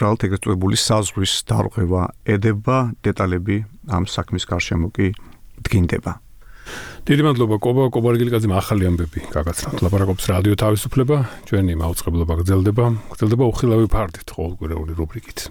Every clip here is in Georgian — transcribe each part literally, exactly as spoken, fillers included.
რეალურად ეგრეთ წოდებული საზღვრის დარღვევა ედება, დეტალები ამ საქმის გარშემო კი დგინდება. დიდი მადლობა კობა კობარგილიკაძემ ახალი ამბები გაგაცნოთ. ლაპარაკობს რადიო თავისუფლება, ჩვენი მაუწყებლობა გრძელდება, გრძელდება უხილავი ფარდით ყოველკვირეული რუბრიკით.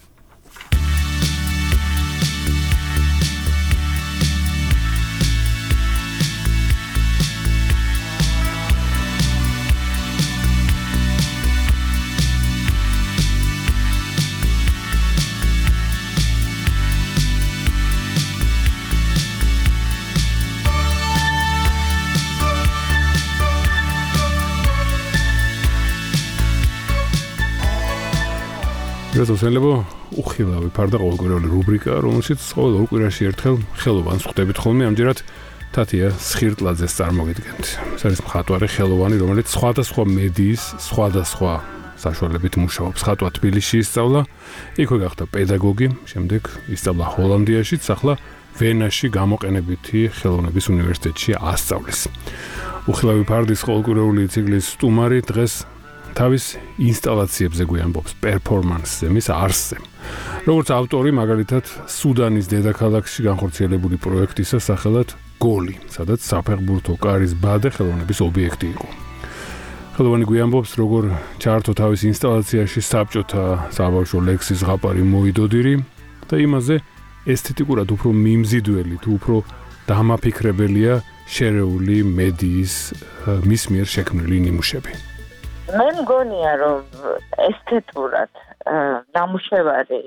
რატოსენლებო უხილავი ფარდა ყოველკვირეული რუბრიკა, რომელშიც ყოველ ორ კვირაში ერთხელ ხელოვანს ხვდებით ხოლმე, ამჯერად თათია სხირტლაძეს წარმოგიდგენთ. ეს არის მხატვარი ხელოვანი, რომელიც სხვადასხვა მედიის, სხვადასხვა საშუალებით მუშაობს. ხატვა თბილისში ისწავლა, იქვე გახდა პედაგოგი, შემდეგ ისწავლა ჰოლანდიაში, ახლა ვენაში გამოყენებითი ხელოვნების უნივერსიტეტში ასწავლის. უხილავი ფარდის ყოველკვირეული ციკლის სტუმარი დღეს თავის ინსტალაციებზე გვიამბობს პერფორმანსზე, მის არსზე. როგორც ავტორი, მაგალითად, სუდანის დედაქალაქში განხორციელებული პროექტისა სახელად გოლი, სადაც საფეხბურთო კარის ბადე ხელოვნების ობიექტი იყო. ხელოვანი გვიამბობს, როგორ ჩაართო თავის ინსტალაციაში საბჭოთა საბავშვო ლექსის ზღაპარი მოიდოდირი და იმაზე ესთეტიკურად უფრო მიმზიდველი თუ უფრო დამაფიქრებელია შერეული მედიის მის მიერ შექმნილი ნიმუშები. მე მგონია, რომ ესთეტურად ნამუშევარი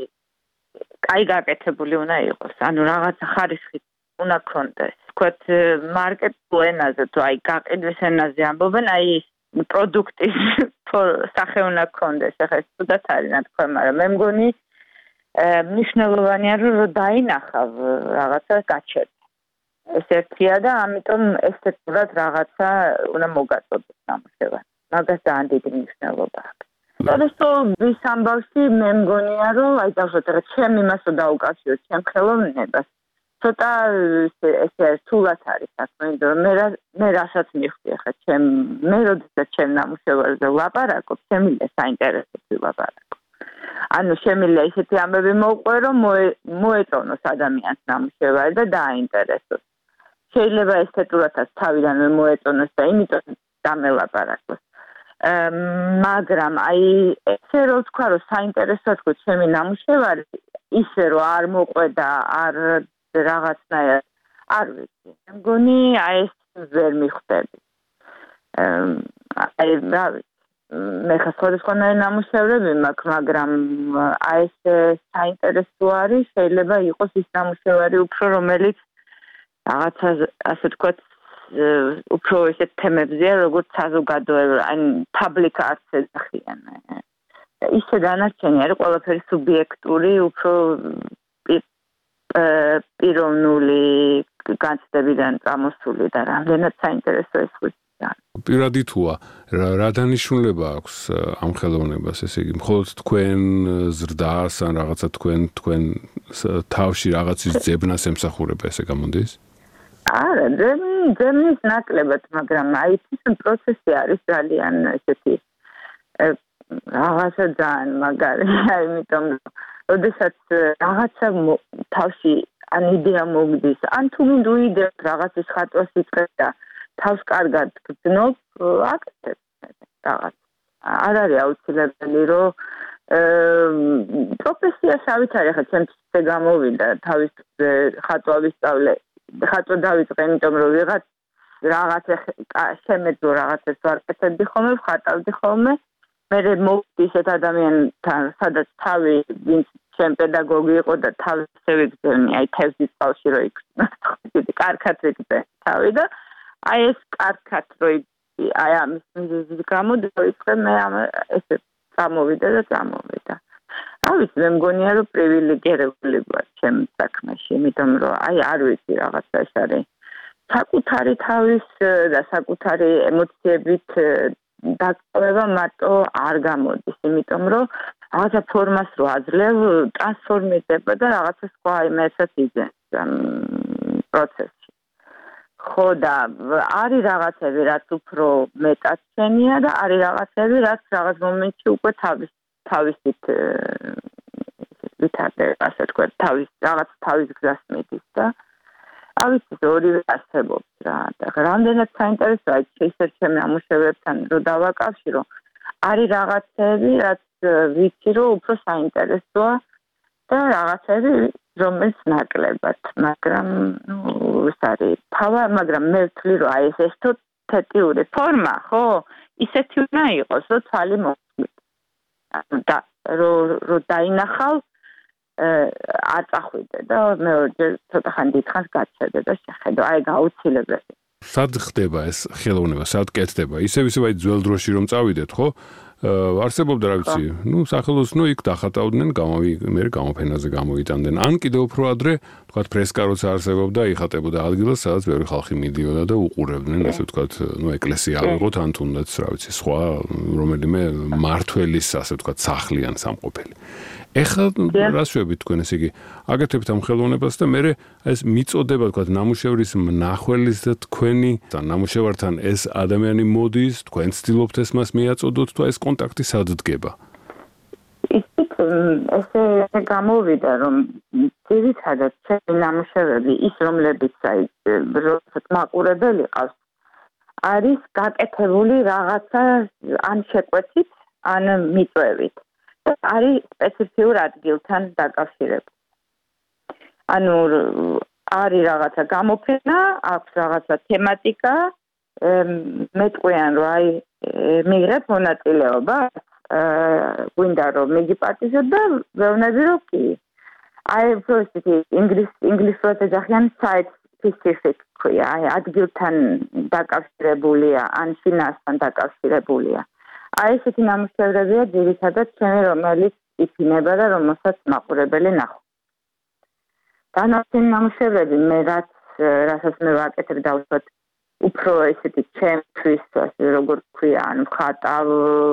კაი გაკეთებული უნდა იყოს, ანუ რაღაცა ხარისხი უნდა ქონდეს. თქვათ მარკეტულ ენაზე თუ აი გაყიდვის ენაზე ამბობენ, აი პროდუქტის სახე უნდა ქონდეს. ახლა ეს თუდად არის ნათქვამი, მაგრამ მე მგონი მნიშვნელოვანია, რომ დაინახავ რაღაცა გაჩერდა. ეს ერთია და ამიტომ ესთეტურად რაღაცა უნდა მოგაწოდოს ნამუშევარი. მაგას ძალიან დიდი მნიშვნელობა აქვს. Просто ვის ამბავში მე მგონია, რომ აი დავშოთ რა ჩემ იმასო დაუკავშიროთ ჩემ ხელოვნებას. ცოტა ესე სულად არის საქმე, რომ მე მე რასაც მიხდი ახლა ჩემ მე როდესაც ჩემ ნამუშევარზე ვლაპარაკობ, შემიძლია საინტერესოდ ვილაპარაკო. ანუ შემიძლია ისეთი ამბები მოვყვე, რომ მოეწონოს ადამიანს ნამუშევარი და დააინტერესოს. შეიძლება ესთეტურადაც თავიდანვე მოეწონოს და იმიტომ დამელაპარაკოს. მაგრამ აი ესე რომ თქვა რომ საინტერესოა თქვა ჩემი ნამუშევარი ისე რომ არ მოყვედა არ რაღაცნაირად არ ვიცი მგონი აი ეს ვერ მიხვდები აი რა მე ხასხორისხონარი ნამუშევრები მაქვს მაგრამ აი ეს საინტერესო არის შეიძლება იყოს ის ნამუშევარი უფრო რომელიც რაღაცა ასე თქვა უფრო ისეთ თემებზეა, როგორც საზოგადოება, ან public arts-ზე ხიან. ისე დანარჩენი არის ყველაფერი სუბიექტური, უფრო პიროვნული განცდებიდან წამოსული და რამდენად საინტერესო ეს ხუცია. პირადი თუა, რა დანიშნულება აქვს ამ ხელოვნებას, ესე იგი, მხოლოდ თქვენ ზრდას ან რაღაცა თქვენ თქვენ თავში რაღაცის ძებნას ემსახურება, ესე გამოდის? არა, ძებნის ნაკლებად, მაგრამ აი ეს პროცესი არის ძალიან ესეთი რაღაცა ძალიან მაგარია, იმიტომ რომ როდესაც რაღაცა თავში ან იდეა მოგდის, ან თუ მინდა უიდეოთ რაღაცის ხატვას იწყებ და თავს კარგად გძნობ, აკეთებ რაღაც. არ არის აუცილებელი, რომ პროფესია შავით არის, ხა ჩემთვის გამოვიდა თავის ხატვა ვისწავლე. ხატვა დავიწყე, იმიტომ რომ ვიღაც რაღაც შემეძლო რაღაცას ვაკეთებდი ხოლმე, ვხატავდი ხოლმე. მე მოვდი ისეთ ადამიანთან, სადაც თავი ვინც ჩემ პედაგოგი იყო და თავი შევიგზავნე, აი თევზის წყალში რო იქნა. კარგად ვიგზავნე თავი და აი ეს კარგად რო აი ამის მიზეზის გამო დავიწყე მე ამ ესე წამოვიდა და წამოვიდა. არ ვიცი, მე მგონია რომ პრივილეგირებული ვარ ჩემ საქმეში, იმიტომ რომ აი არ ვიცი რაღაცა ეს არის. საკუთარი თავის და საკუთარი ემოციებით დაკავება მარტო არ გამოდის, იმიტომ რომ რაღაცა ფორმას რო აძლევ, ტრანსფორმირდება და რაღაცა სხვა იმასაც იძენს პროცესში. ხო და არის რაღაცები, რაც უფრო მეტად შენია და არის რაღაცები, რაც რაღაც მომენტში უკვე თავის თავისით ვითარდება, ასე თქვა, თავის რაღაც თავის გზას მიდის და ავიცი ორივე არსებობს რა და რამდენად საინტერესოა ისეთ ჩემ ნამუშევრებთან რომ დავაკავშირო არის რაღაცები რაც ვიცი რომ უფრო საინტერესოა და რაღაცები რომელიც ნაკლებად მაგრამ ნუ ეს არის თავა მაგრამ მე ვთვლი რომ აი ეს ესთეტიური ფორმა ხო ისეთი უნდა იყოს რომ თვალი მოხდით და რომ რომ დაინახავ არ წახვიდე და მეორე ცოტა ხანი დიდხანს გაჩერდე და შეხედო აი გაუცილებელი სად ხდება ეს ხელოვნება სად კეთდება ისევ ისევ აი ძველ დროში რომ წავიდეთ ხო არსებობდა რა ვიცი ნუ სახელოსნო იქ დახატავდნენ გამოვი მე გამოფენაზე გამოვიტანდნენ ან კიდევ უფრო ადრე თქვა ფრესკა როცა არსებობდა იხატებოდა ადგილას სადაც ბევრი ხალხი მიდიოდა და უყურებდნენ ასე თქვა ნუ ეკლესია ავიღოთ ან თუნდაც რა ვიცი სხვა რომელიმე მართველის ასე თქვა სახლი ან სამყოფელი ეხლა რა შვებით თქვენ ესე იგი აკეთებთ ამ ხელოვნებას და მე ეს მიწოდება თქვა ნამუშევრის მნახველის და თქვენი და ნამუშევართან ეს ადამიანი მოდის თქვენ ცდილობთ ეს მას მიაწოდოთ თუ ეს კონტაქტი სად დგება ისიც ესე გამოვიდა რომ ძირითადად ჩემი ნამუშევრები ის რომლებიც აი როდესაც მაყურებელი ყავს არის გაკეთებული რაღაცა ან შეკვეთით ან მიწვევით არის სპეციფიურ ადგილთან დაკავშირებული. ანუ არის რაღაცა გამოფენა, აქვს რაღაცა თემატიკა, მეტყვიან რომ აი მიიღებ მონაწილეობა, გვინდა რომ მიგიპატიჟოთ და ვეუბნები რომ კი. აი პროცესი ინგლის ინგლისურად ეძახიან site specific ქვია, აი ადგილთან დაკავშირებულია, ან შინაარსთან დაკავშირებულია. აი ესეთი ნამუშევრებია ძირითადად ჩემი რომელიც იფინება და რომელსაც მაყურებელი ნახო. დანარჩენი ნამუშევრები მე რაც რასაც მე ვაკეთებ და უბრალოდ უფრო ესეთი ჩემთვის ასე როგორ ქვია ან ხატავ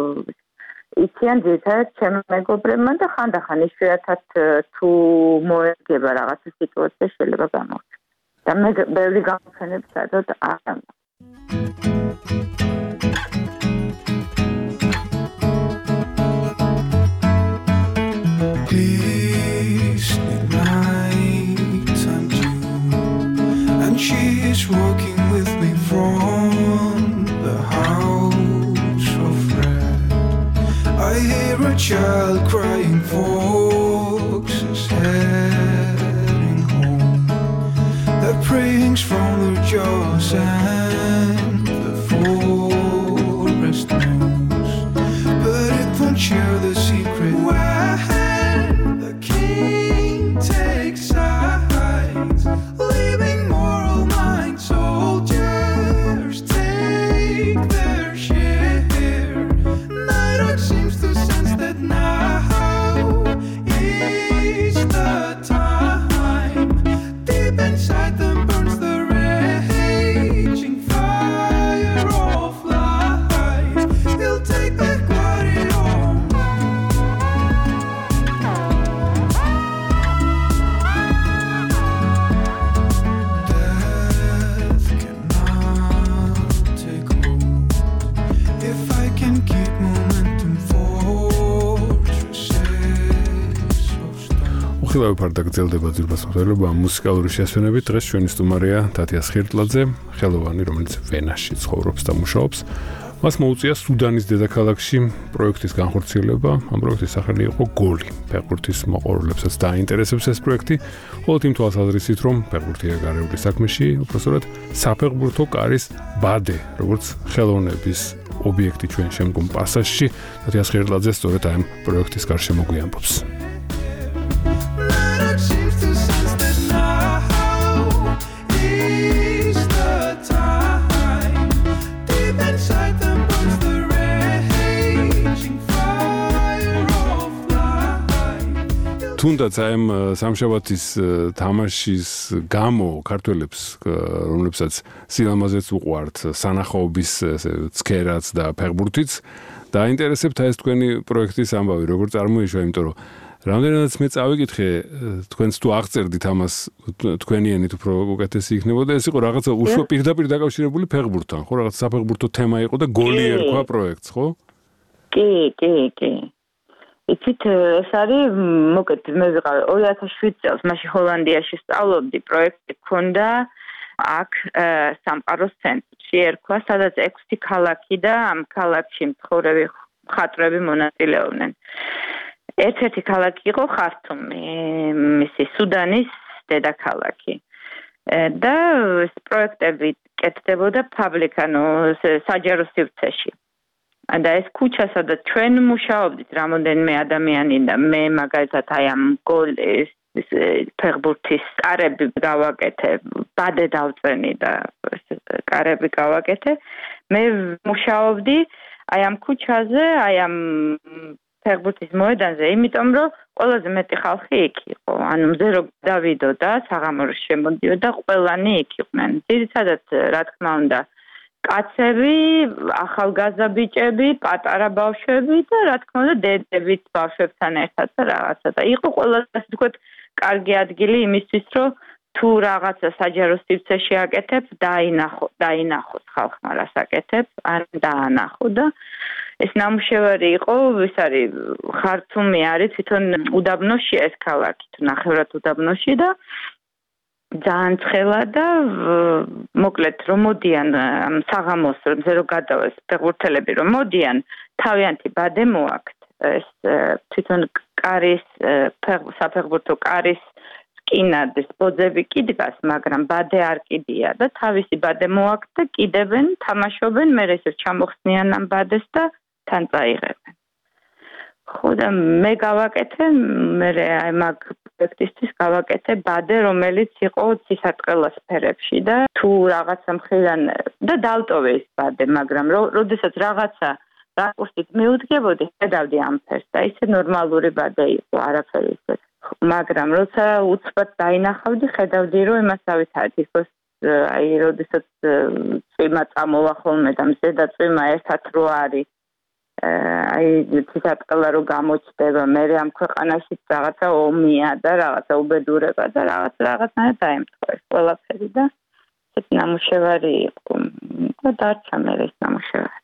იციან ძირითადად ჩემი მეგობრებმა და ხანდახან იშვიათად თუ მოერგება რაღაცა სიტუაცია შეიძლება გამოვჩნდეს. და მე ბევრი გამოფენები სადაც არ ამ She's walking with me from the house of red. I hear a child crying, foxes heading home. The prayings from their jaws and the forest knows, but it won't share the secret. When the king takes sides, leaving soldiers take their share. Night seems to sense that now is the time. Deep inside them burns the raging fire of life. He'll take back what he owns. ხილავი ფარდა გრძელდება ძილბას მღერლობა მუსიკალური შესვენებით დღეს ჩვენი სტუმარია თათია სხირტლაძე ხელოვანი რომელიც ვენაში ცხოვრობს და მუშაობს მას მოუწია სუდანის დედაქალაქში პროექტის განხორციელება ამ პროექტის სახელი იყო გოლი ფეხბურთის მოყვარულებსაც დაინტერესებს ეს პროექტი ხოლო იმ თვალსაზრისით რომ ფეხბურთია გარეული საქმეში უпростоრად საფეხბურთო კარის ბადე როგორც ხელოვნების ობიექტი ჩვენ შემდგომ პასაჟში თათია სხირტლაძე სწორედ ამ პროექტის გარშემო გვიამბობს თუნდაც ამ სამშაბათის თამაშის გამო ქართველებს რომლებსაც სილამაზეც უყვართ სანახაობის ცქერაც და ფეხბურთიც დაინტერესებთ ეს თქვენი პროექტის ამბავი როგორ წარმოიშვა იმიტომ რომ რამდენადაც მე წავიკითხე თქვენც თუ აღწერდით ამას თქვენი ენით უფრო უკეთესი იქნებოდა ეს იყო რაღაცა უშუალო პირდაპირ დაკავშირებული ფეხბურთთან ხო რაღაც საფეხბურთო თემა იყო და გოლი ერქვა პროექტს ხო კი კი კი იცით, ეს არის მოკლედ მე ვიყავ ორი ათას შვიდ წელს მაშინ ჰოლანდიაში სწავლობდი, პროექტი ქონდა აქ სამყაროს ცენტრში ერქვა, სადაც ექვსი ქალაქი და ამ ქალაქში მცხოვრები მხატვრები მონაწილეობდნენ. ერთ-ერთი ქალაქი იყო ხართუმი, მისი სუდანის დედაქალაქი. და ეს პროექტები კეთდებოდა public, ანუ საჯარო სივრცეში. და ეს ქუჩა, სადაც ჩვენ მუშაობდით რამოდენიმე ადამიანი და მე მაგალითად აი ამ გოლის ფეხბურთის კარები გავაკეთე, ბადე დავწენი და კარები გავაკეთე. მე მუშაობდი აი ამ ქუჩაზე, აი ამ ფეხბურთის მოედანზე, იმიტომ რომ ყველაზე მეტი ხალხი იქ იყო. ანუ მზე რო დავიდოდა, საღამოში შემოდიოდა, ყველანი იქ იყვნენ. ძირითადად, რა თქმა უნდა, კაცები, ახალგაზრდა ბიჭები, პატარა ბავშვები და რა თქმა უნდა, დედებიც ბავშვებთან ერთად და რაღაცა. და იყო ყველაზე, ასე ვთქვათ, კარგი ადგილი იმისთვის, რომ თუ რაღაცა საჯარო სივრცეში აკეთებ, დაინახო, დაინახოს ხალხმა რას აკეთებ, ან დაანახო და ეს ნამუშევარი იყო, ეს არის ხართუმი არის თვითონ უდაბნოში ეს ქალაქი, თუ ნახევრად უდაბნოში და ძალიან ცხელა და მოკლედ რომ მოდიან საღამოს რომზე რომ გადავეს ფეხბურთელები რომ მოდიან თავიანთი ბადე მოაქვთ ეს თვითონ კარის საფეხბურთო კარის სკინადის ბოძები კი დგას, მაგრამ ბადე არ კიდია და თავისი ბადე მოაქვთ და კიდებენ, თამაშობენ, მე ეს ჩამოხსნიან ამ ბადეს და თან წაიღებენ. ხო და მე გავაკეთე, მე აი მაგ პროექტისთვის გავაკეთე ბადე, რომელიც იყო ცისარტყელა სფერებში და თუ რაღაცა მხრიდან და დავტოვე ეს ბადე, მაგრამ როდესაც რაღაცა რაკურსით მიუდგებოდი, ხედავდი ამ ფერს და ისე ნორმალური ბადე იყო, არაფერი ისე. მაგრამ როცა უცბად დაინახავდი, ხედავდი, რომ იმასავით არის თითქოს აი როდესაც წვიმა წამოვა ხოლმე და მზედა წვიმა ერთად რო არის აი ცისარტყელა რო გამოჩდება, მე ამ ქვეყანაში რაღაცა ომია და რაღაცა უბედურება და რაღაც რაღაცნაირად დაემთხვა ეს ყველაფერი და ეს ნამუშევარი იყო და დარჩა მე ეს ნამუშევარი.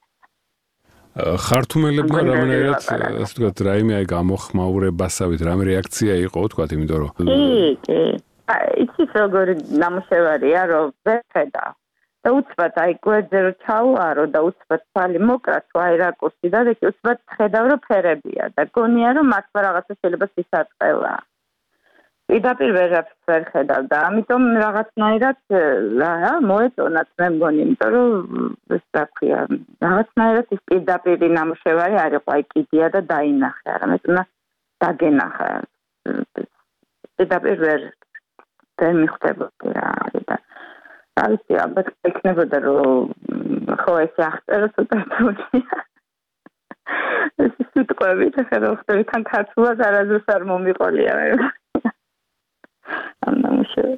ხართუმელებმა რამენერად, ასე ვთქვათ, რაიმე აი გამოხმაურებასავით, რამე რეაქცია იყო, ვთქვათ, იმიტომ რომ კი, კი. იცით როგორი ნამუშევარია, რომ ვერ ხედავ. და უცბად აი გვერდზე რო ჩავუარო და უცბად თვალი მოკრა, თუ აი რაკურსი და ეგ უცბად ხედავ, რომ ფერებია და გონია, რომ მართლა რაღაცა შეიძლება სისარტყელაა. პირდაპირ ვერაფერს ვერ ხედავ და ამიტომ რაღაცნაირად რა მოეწონათ მე მგონი, იმიტომ რომ ეს რა ქვია, რაღაცნაირად ის პირდაპირი ნამუშევარი არ იყო, აი კიდია და დაინახე, არამედ უნდა დაგენახა. პირდაპირ ვერ ვერ მიხვდებოდი რა და რა ვიცი, ალბათ ექნებოდა რომ ხო ეს აღწერა ცოტა თუნია. ეს სიტყვები და ხერო ხდება თან ქართულად არასდროს არ მომიყოლია მე. I'm not sure.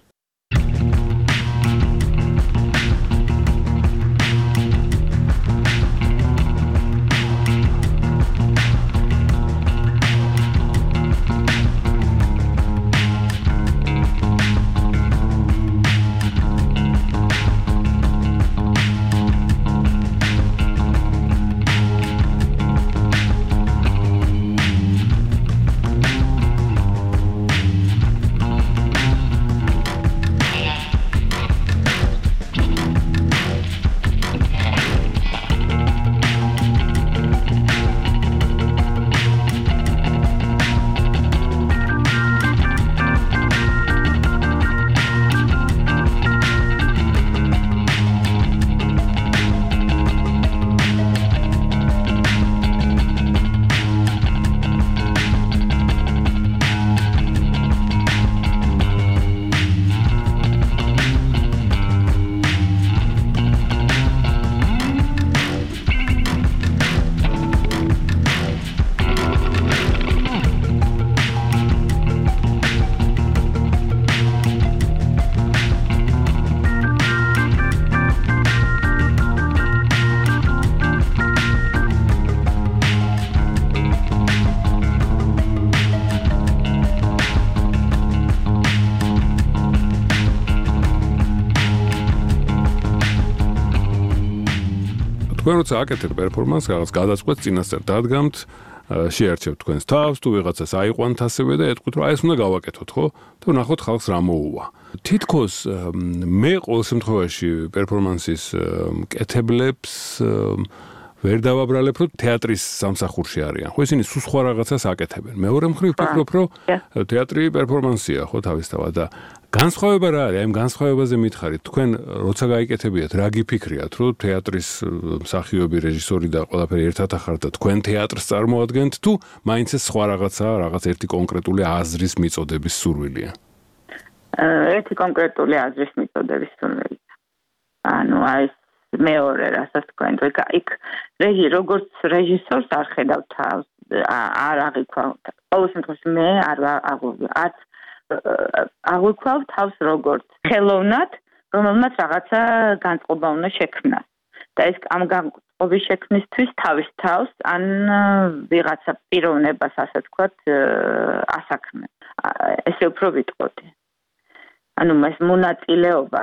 თქვენ როცა აკეთებთ პერფორმანსს, რაღაც გადაწყვეტს წინასწარ დადგამთ, შეარჩევთ თქვენს თავს, თუ ვიღაცას აიყვანთ ასევე და ეთქვით, რომ აი ეს უნდა გავაკეთოთ, ხო? და ნახოთ ხალხს რა მოუვა. თითქოს მე ყოველ შემთხვევაში პერფორმანსის მკეთებლებს ვერ დავაბრალებ, რომ თეატრის სამსახურში არიან. ხო, ისინი სულ სხვა რაღაცას აკეთებენ. მეორე მხრივ ვფიქრობ, რომ თეატრი პერფორმანსია, ხო, თავისთავად და განსხვავება რა არის? აი ამ განსხვავებაზე მითხარით, თქვენ როცა გაიკეთებიათ, რა გიფიქრიათ, რომ თეატრის მსახიობი, რეჟისორი და ყველაფერი ერთად ახართ და თქვენ თეატრს წარმოადგენთ, თუ მაინც ეს სხვა რაღაცაა, რაღაც ერთი კონკრეტული აზრის მიწოდების სურვილია? ერთი კონკრეტული აზრის მიწოდების სურვილია. ანუ აი მეორე რასაც თქვენ იქ რეჟი როგორც რეჟისორს არ ხედავ თავს, არ აღიქვავ. ყოველ შემთხვევაში მე არ არ აღვიქვავ თავს როგორც ხელოვნად, რომელმაც რაღაცა განწყობა უნდა შექმნას. და ეს ამ განწყობის შექმნისთვის თავის თავს ან ვიღაცა პიროვნებას, ასე ვთქვათ, ასაქმე. ესე უფრო ვიტყოდი. ანუ მას მონაწილეობა,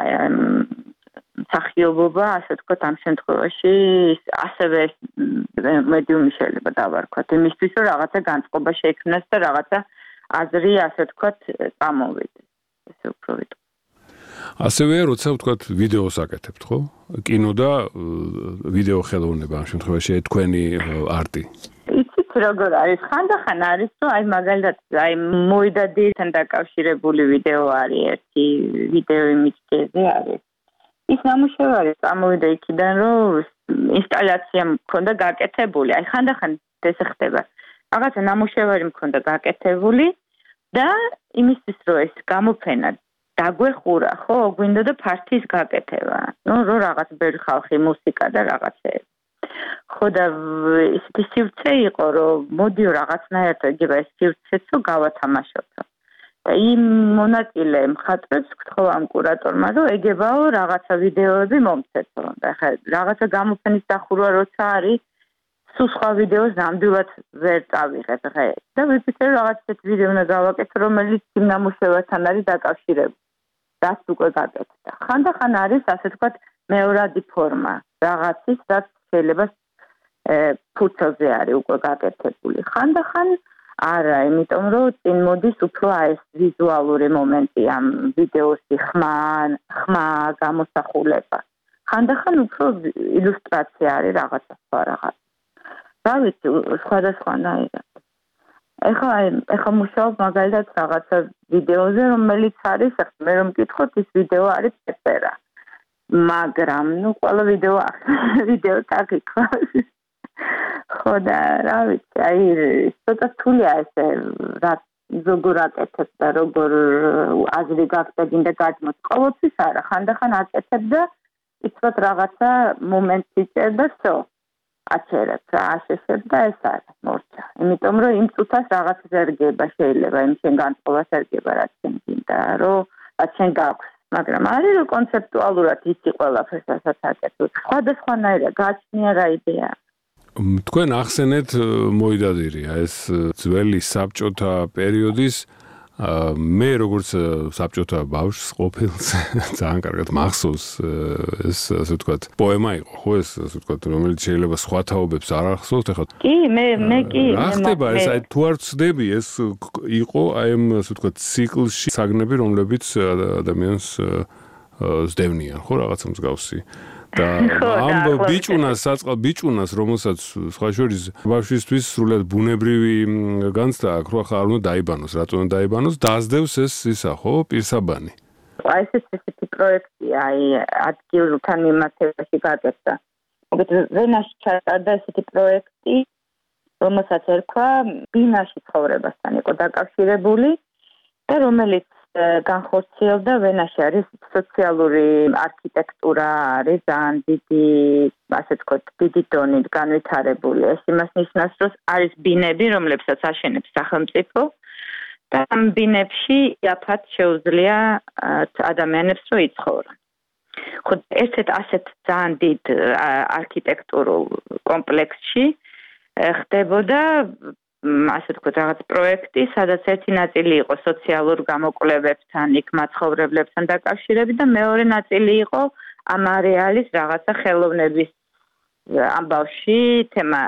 მსახიობობა, ასე ვთქვათ, ამ შემთხვევაში ასევე მედიუმი შეიძლება დავარქვათ, იმისთვის, რომ რაღაცა განწყობა შექმნას და რაღაცა აზრი, ასე ვთქვათ, წამოვიდეს. ესე უფრო ვიტყვი. ასევე როცა ვთქვათ ვიდეოს აკეთებთ, ხო? კინო და ვიდეო ხელოვნება ამ შემთხვევაში თქვენი არტი. იცით როგორ არის? ხანდახან არის, რომ აი მაგალითად, აი მოედადთან დაკავშირებული ვიდეო არის ერთი, ვიდეო იმიჯზე არის. ის ნამუშევარი წამოვიდა იქიდან, რომ ინსტალაცია მქონდა გაკეთებული. აი ხანდახან ესე ხდება. რაღაცა ნამუშევარი მქონდა გაკეთებული და იმისთვის რომ ეს გამოფენა დაგვეხურა, ხო, გვინდა და ფართის გაკეთება. ნუ რო რაღაც ბევრი ხალხი, მუსიკა და რაღაცეები. ხო და ისეთი სივრცე იყო, რომ მოდიო რაღაცნაირად ეგება ეს სივრცეც რომ გავათამაშოთ. და იმ მონაწილე მხატვრებს გთხოვ ამ კურატორმა, რომ ეგებაო რაღაცა ვიდეოები მომცეთო. და ხა რაღაცა გამოფენის დახურვა როცა არის სულ სხვა ვიდეოს ნამდვილად ვერ წავიღებ ღე. და ვიფიქრე რაღაც ეს ვიდეო უნდა გავაკეთო, რომელიც იმ ნამუშევართან არის დაკავშირებული. რაც უკვე გაკეთდა. ხანდახან არის, ასე ვთქვათ, მეორადი ფორმა რაღაცის, რაც შეიძლება ფურცელზე არის უკვე გაკეთებული. ხანდახან არა, იმიტომ რომ წინ მოდის უფრო აი ეს ვიზუალური მომენტი ამ ვიდეოსი ხმა, ხმა გამოსახულება. ხანდახან უფრო ილუსტრაცია არის რაღაცა სხვა რაღაც. რა ვიცი, სხვადასხვანაირად. ეხლა ეხლა მუშაობ მაგალითად რაღაცა ვიდეოზე, რომელიც არის, მე რომ მკითხოთ, ის ვიდეო არის პეპერა. მაგრამ, ნუ ყველა ვიდეო ვიდეო თაკიქვას. ხო და რა ვიცი, აი ცოტა რთულია ესე რა როგორ აკეთებ და როგორ აზრი გაგწედინდა გაძმოს. ყოველთვის არა, ხანდახან აკეთებ და იცოდ რაღაცა მომენტი იწერ და всё. აჩერებ რა აშეშებ და ეს არის მორჩა. იმიტომ რომ იმ წუთას რაღაც ზერგება შეიძლება, იმ შენ განწყობა ზერგება რაც შენ გინდა, რომ რაც შენ გაქვს. მაგრამ არის რომ კონცეპტუალურად იცი ყველაფერს რასაც აკეთებ. სხვადასხვანაირად გაჩნია რა იდეა. თქვენ ახსენეთ მოედადირია ეს ძველი საბჭოთა პერიოდის მე როგორც საბჭოთა ბავშვს ყოფილს ძალიან კარგად მახსოვს ეს ასე ვთქვათ პოემა იყო ხო ეს ასე ვთქვათ რომელიც შეიძლება სხვა თაობებს არ ახსოვს ეხლა კი მე მე კი რა ხდება ეს აი თუ არ ვცდები ეს იყო აი ამ ასე ვთქვათ ციკლში საგნები რომლებიც ადამიანს ზდევნიან ხო რაღაცა მსგავსი და ამ ბიჭუნას საწყალ ბიჭუნას რომელსაც სხვა შორის ბავშვისთვის სრულად ბუნებრივი განცდა აქვს რომ ახლა არ უნდა დაიბანოს რატომ უნდა დაიბანოს დაასდევს ეს ისა ხო პირსაბანი აი ეს ესეთი პროექტია აი ადგილთან მიმართებაში გაკეთდა მოგეთ ვენაში ჩატარდა ესეთი პროექტი რომელსაც ერქვა ბინაში ცხოვრებასთან იყო დაკავშირებული და რომელიც განხორციელდა ვენაში არის სოციალური არქიტექტურა არის ძალიან დიდი ასე ვთქვათ დიდი დონით განვითარებული ეს იმას ნიშნავს რომ არის ბინები რომლებსაც აშენებს სახელმწიფო და ამ ბინებში იაფად შეუძლია ადამიანებს რომ იცხოვრონ ხო ერთ-ერთ ასეთ ძალიან დიდ არქიტექტურულ კომპლექსში ხდებოდა ასე ვთქვათ რაღაც პროექტი, სადაც ერთი ნაწილი იყო სოციალურ გამოკვლევებთან, იქ მაცხოვრებლებთან დაკავშირებით და მეორე ნაწილი იყო ამ არეალის რაღაცა ხელოვნების ამბავში თემა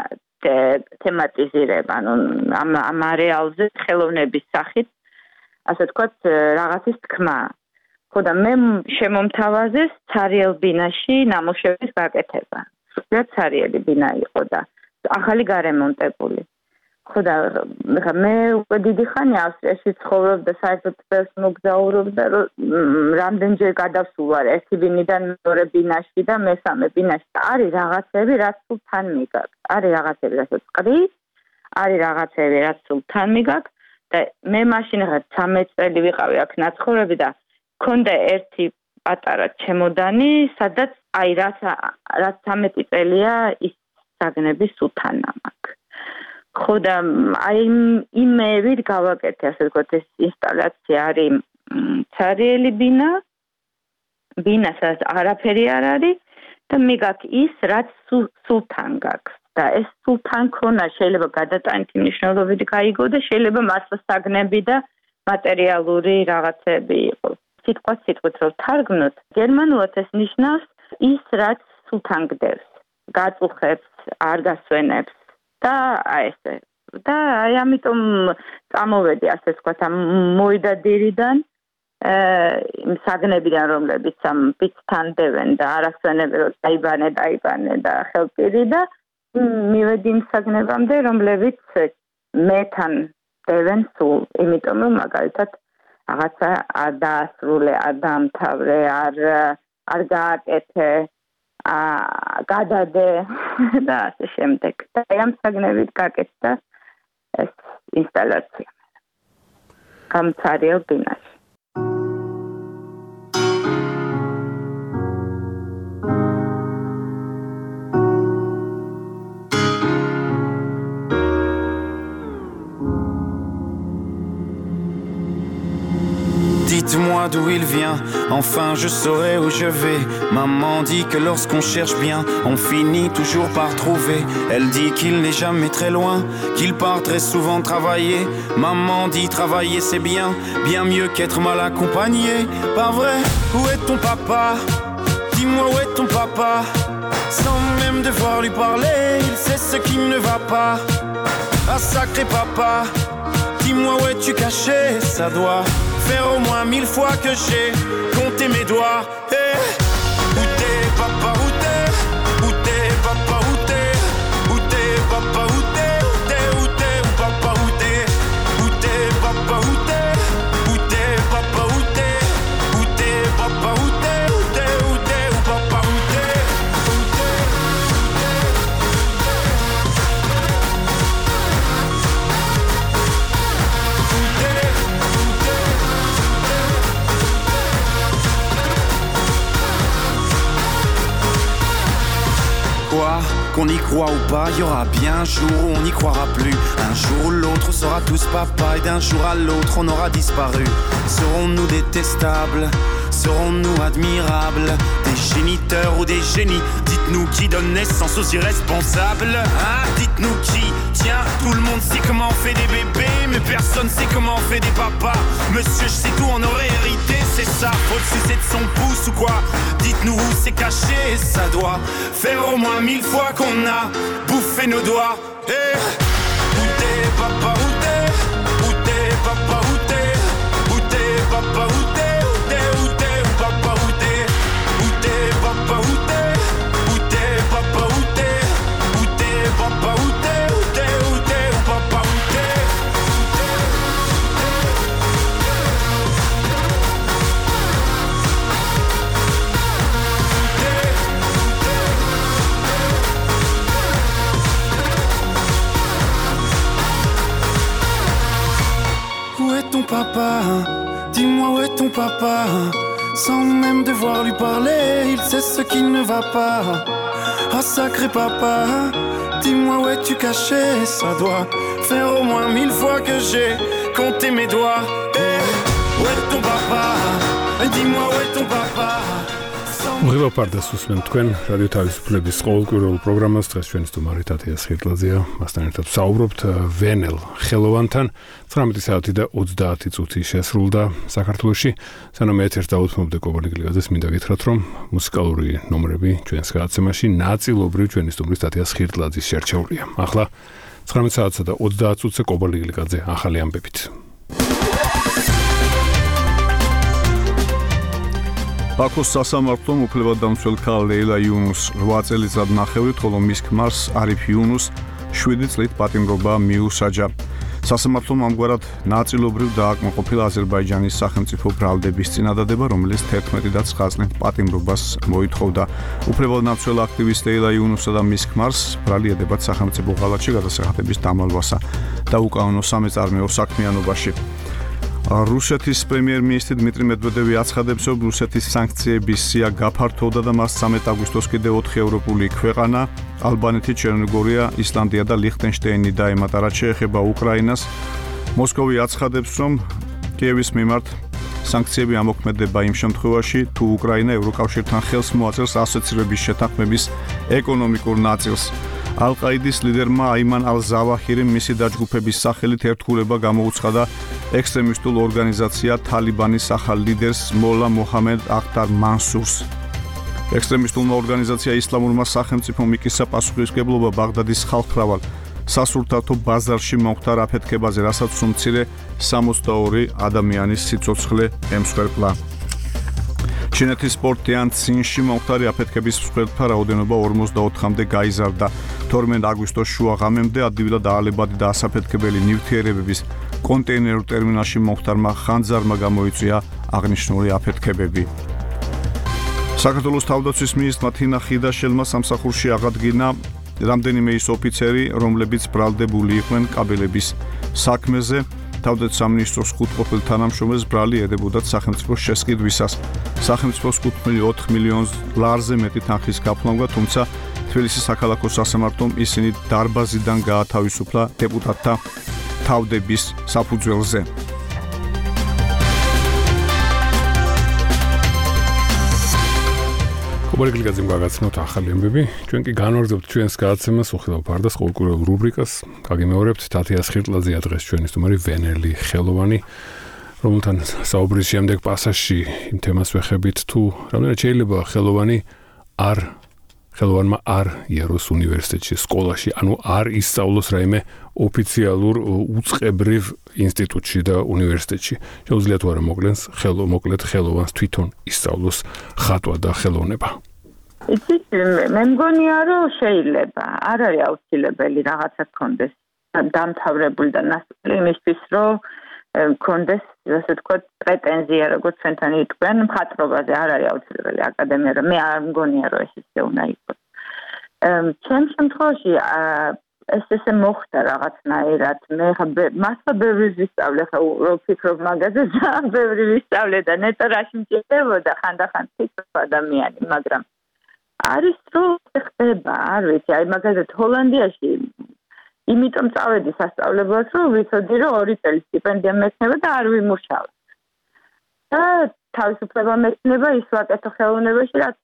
თემატიზირება, ანუ ამ ამ არეალზე ხელოვნების სახით, ასე თქვათ, რაღაცის თქმა. ხო და მე შემომთავაზეს ცარიელ ბინაში ნამუშევრის გაკეთება. სულ ცარიელი ბინა იყო და ახალი გარემონტებული. ხო და მე უკვე დიდი ხანი ავსტრიაში ცხოვრობ და საერთოდ ბევრს მოგზაურობ და რამდენჯერ გადავსულ ვარ ერთი ბინიდან მეორე ბინაში და მესამე ბინაში. არის რაღაცები, რაც სულ თან მიგაკ. არის რაღაცები, რასაც ყრის, არის რაღაცები, რაც სულ თან მიგაკ და მე მაშინ რა ცამეტ წელი ვიყავი აქ ნაცხოვრები და მქონდა ერთი პატარა ჩემოდანი, სადაც აი რაც რაც ცამეტი წელია ის საგნები სულ თან მაქვს. ხო და აი იმეებით გავაკეთე, ასე ვთქვათ, ეს ინსტალაცია არის ცარიელი ბინა, ბინა სადაც არაფერი არ არის და მიგაკ ის, რაც სულ თან გაქვს. და ეს სულ თან ქონა შეიძლება გადატანითი მნიშვნელობით გაიგო და შეიძლება მასლა საგნები და მატერიალური რაღაცები იყოს. სიტყვა სიტყვით რომ თარგმნოთ, გერმანულად ეს ნიშნავს ის, რაც სულ თან გდევს, გაწუხებს, არ გასვენებს. და აი ესე და აი ამიტომ წამოვედი ასე ვთქვათ ამ მოიდადირიდან იმ საგნებიდან რომლებიც ამ პიცთან დევენ და არასვენები რომ დაიბანე დაიბანე და ხელპირი და მივედი იმ საგნებამდე რომლებიც მეთან დევენ სულ იმიტომ რომ მაგალითად რაღაცა არ დაასრულე არ დაამთავრე არ არ გააკეთე ა გადადე და ასე შემდეგ. და ამ საგნებით გაკეთდა ეს ინსტალაცია. ამ ცარიელ ბინაში. Dites-moi d'où il vient, enfin je saurai où je vais. Maman dit que lorsqu'on cherche bien, on finit toujours par trouver. Elle dit qu'il n'est jamais très loin, qu'il part très souvent travailler. Maman dit travailler c'est bien, bien mieux qu'être mal accompagné. Pas vrai? Où est ton papa? Dis-moi où est ton papa? Sans même devoir lui parler, il sait ce qui ne va pas. Ah sacré papa, dis-moi où es-tu caché? Ça doit faire au moins mille fois que j'ai compté mes doigts. Hey, où t'es papa, où t'es? Où t'es papa, où t'es? Où t'es papa, où t'es? Où t'es, où t'es, où papa, où t'es? Où t'es papa, où t'es? Où t'es papa, où t'es? Où t'es papa, où t'es? Où t'es, où t'es, où papa, où t'es? Où t'es? Quoi? Qu'on y croit ou pas, y aura bien un jour où on n'y croira plus. Un jour ou l'autre, on sera tous papa et d'un jour à l'autre, on aura disparu. Serons-nous détestables? Serons-nous admirables? Des géniteurs ou des génies? Dites-nous qui donne naissance aux irresponsables. Hein? Dites-nous qui? Tiens, tout le monde sait comment on fait des bébés, mais personne sait comment on fait des papas. Monsieur, je sais tout, on aurait hérité, c'est ça. Faut le sucer de son pouce ou quoi? Dites-nous où c'est caché, ça doit faire au moins mille fois qu'on a bouffé nos doigts. Hey, où t'es papa, où t'es? Où t'es papa, où t'es? Où t'es papa, où t'es? Où t'es, où t'es, où papa, où t'es? Où t'es papa, où t'es? Où t'es papa, où t'es? Où t'es papa, où t'es? Où t'es, où t'es, où papa, où t'es? Où est ton papa? Dis-moi où est ton papa? Sans même devoir lui parler, il sait ce qui ne va pas. Ah sacré papa, dis-moi où es-tu caché? Ça doit faire au moins mille fois que j'ai compté mes doigts. Hey, où est ton papa? Dis-moi où est ton papa? Sans უღილო პარდას უსმენ თქვენ რადიო თავისუფლების ყოველკვირეულ პროგრამას დღეს ჩვენი სტუმარი თათია სხირტლაძეა მასთან ერთად ვსაუბრობთ ვენელ ხელოვანთან ცხრამეტი საათი და ოცდაათი წუთი შესრულდა საქართველოში სანამ ეთერს დაუთმობდე კობალი გლიგაძეს მინდა გითხრათ რომ მუსიკალური ნომრები ჩვენს გადაცემაში ნაწილობრივ ჩვენი სტუმრის თათია სხირტლაძის შერჩეულია ახლა ცხრამეტ საათსა და ოცდაათ წუთზე კობალი გლიგაძე ახალი ამბებით ბაქოს სასამართლომ უფლებადამცველ ქალ ლეილა იუნუს რვა წელიწად ნახევრით, ხოლო მის ქმარს არიფ იუნუს შვიდი წლით პატიმრობა მიუსაჯა. სასამართლომ ამგვარად ნაწილობრივ დააკმაყოფილა აზერბაიჯანის სახელმწიფო ბრალდების წინადადება, რომელიც თერთმეტი და ცხრა წლით პატიმრობას მოითხოვდა. უფლებადამცველ აქტივისტ ლეილა იუნუსსა და მის ქმარს ბრალი ედებათ სახელმწიფო ღალატში გადასახადების დამალვასა და უკანონო სამეწარმეო საქმიანობაში. რუსეთის პრემიერ-მინისტრი დმიტრი მედვედევი აცხადებს, რომ რუსეთის სანქციების სია გაფართოვდა და მას ცამეტ აგვისტოს კიდევ ოთხი ევროპული ქვეყანა, ალბანეთი, ჩერნოგორია, ისლანდია და ლიხტენშტეინი დაემატა, რაც შეეხება უკრაინას. მოსკოვი აცხადებს, რომ კიევის მიმართ სანქციები ამოქმედება იმ შემთხვევაში, თუ უკრაინა ევროკავშირთან ხელს მოაწერს ასოცირების შეთანხმების ეკონომიკურ ნაწილს. ალ-ყაიდის ლიდერმა აიმან ალ-ზავაჰირიმ მისი დაჯგუფების სახელით ერთგულება გამოუცხადა ექსტრემისტულ ორგანიზაცია თალიბანის ახალ ლიდერს მოლა მოჰამედ ახტარ მანსურს. ექსტრემისტულმა ორგანიზაცია ისლამურმა სახელმწიფომ იკისა პასუხისმგებლობა ბაღდადის ხალხმრავალ სასურთათო ბაზარში მომხდარ აფეთქებაზე, რასაც უმცირე სამოცდაორი ადამიანის სიცოცხლე ემსხვერპლა. ჩინეთის პორტიან ცინში მომხდარი აფეთქების მსხვერპლთა რაოდენობა ორმოცდაოთხამდე გაიზარდა. თორმეტ აგვისტოს შუა ღამემდე ადვილად აალებადი და ასაფეთქებელი ნივთიერებების კონტეინერულ ტერმინალში მომხდარმა ხანძარმა გამოიწვია აღნიშნული აფეთქებები. საქართველოს თავდაცვის მინისტრმა თინა ხიდაშელმა სამსახურში აღადგინა რამდენიმე ის ოფიცერი, რომლებიც ბრალდებული იყვნენ კაბელების საქმეზე. თავდაცვის სამინისტროს ხუთყოფილ თანამშრომელს ბრალი ედებოდათ სახელმწიფოს შესყიდვისას. სახელმწიფოს კუთვნილი ოთხ მილიონს ლარზე მეტი თანხის გაფლა ჰქონდა, თუმცა თბილისის საქალაქო სასამართლომ ისინი დარბაზიდან გაათავისუფლა დეპუტატთა თავდების საფუძველზე. კობალი გლიგაძემ გაგაცნოთ ახალი ამბები. ჩვენ კი განვაგრძობთ ჩვენს გადაცემას უხილავ ფარდას ყოველკვირეულ რუბრიკას. გაგიმეორებთ თათია სხირტლაძეა დღეს ჩვენი სტუმარი ვენელი ხელოვანი, რომელთან საუბრის შემდეგ პასაჟში იმ თემას ვეხებით, თუ რამდენად შეიძლება ხელოვანი არ ხელოვანმა არ იაროს უნივერსიტეტში, სკოლაში, ანუ არ ისწავლოს რაიმე ოფიციალურ უწყებრივ ინსტიტუტში და უნივერსიტეტში. შეუძლია თუ არა მოკლენს ხელო მოკლედ ხელოვანს თვითონ ისწავლოს ხატვა და ხელოვნება. იცით, მე მგონია, რომ შეიძლება, არ არის აუცილებელი რაღაცა გქონდეს დამთავრებული და ნასწავლი იმისთვის, რომ გქონდეს, ასე ვთქვათ, პრეტენზია, როგორც ჩვენთან იტყვიან, მხატვრობაზე არ არის აუცილებელი აკადემია, რომ მე არ მგონია, რომ ეს ისე უნდა იყოს. ჩემ შემთხვევაში ეს ესე მოხდა რაღაცნაირად, მე მასა ბევრი ვისწავლე, ხა რო ვფიქრობ მაგაზე, ძალიან ბევრი ვისწავლე და ნეტო რაში მჭირდებოდა ხანდახან ფიქრობ ადამიანი, მაგრამ არის რომ ხდება, არ ვიცი, აი მაგალითად ჰოლანდიაში იმიტომ წავედი სასწავლებლად, რომ ვიცოდი, რომ ორი წელი სტიპენდია მექნება და არ ვიმუშავა. და თავისუფლება მექნება ის ვაკეთო ხელოვნებაში, რაც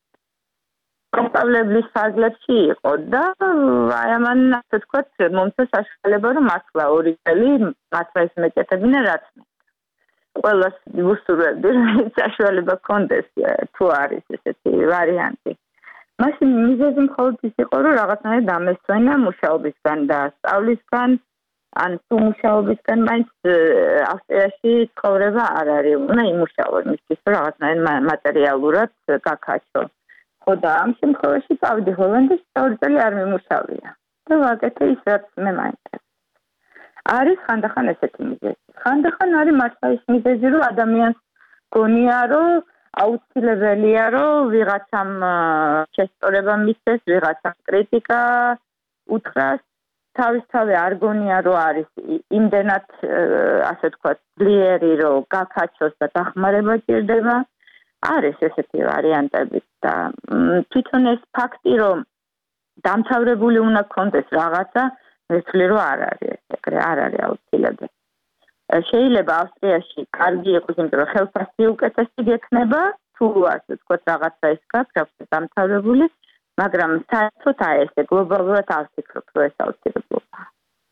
კომპაბლების ფაზლებში იყო და აი ამან ასე ვთქვათ, მომცა საშუალება, რომ მართლა ორი წელი მართლა ის მეკეთებინა, რაც მე. ყველას ვუსურვებდი, რომ საშუალება გქონდეს, თუ არის ესეთი ვარიანტი. მაშინ მიზეზი მხოლოდ ის იყო, რომ რაღაცნაირად დამესვენა მუშაობისგან და სწავლისგან, ან თუ მუშაობისგან, მაინც ავსტრიაში ცხოვრება არ არის, უნდა იმუშაო, იმისთვის, რომ რაღაცნაირად მატერიალურად გაქაჩო. ხო და ამ შემთხვევაში წავედი ჰოლანდიაში და ორი წელი არ მიმუშავია. და ვაკეთე ის, რაც მე მაინტერესებს. არის ხანდახან ესეთი მიზეზი. ხანდახან არის მართლა ის მიზეზი, რომ ადამიანს გონია, რომ აუცილებელია, რომ ვიღაცამ შესწორება მისცეს, ვიღაცამ კრიტიკა უთხრას, თავისთავად არ გონია, რომ არის იმდენად, ასე ვთქვათ, ძლიერი, რომ გაქაჩოს და დახმარება ჭირდება. არის ესეთი ვარიანტები და თვითონ ეს ფაქტი, რომ დამთავრებული უნდა გქონდეს რაღაცა, ვეცვლი, რომ არ არის ეგრე, არ არის აუცილებელი. შეიძლება ავსტრიაში კარგი იყოს, იმიტომ რომ ხელფასი უკეთესი გექნება, თუ ასე ვთქვათ, რაღაცა ის გაქვს დამთავრებული, მაგრამ საერთოდ აი ესე გლობალურად არ ვფიქრობ, რომ ეს აუცილებლობაა.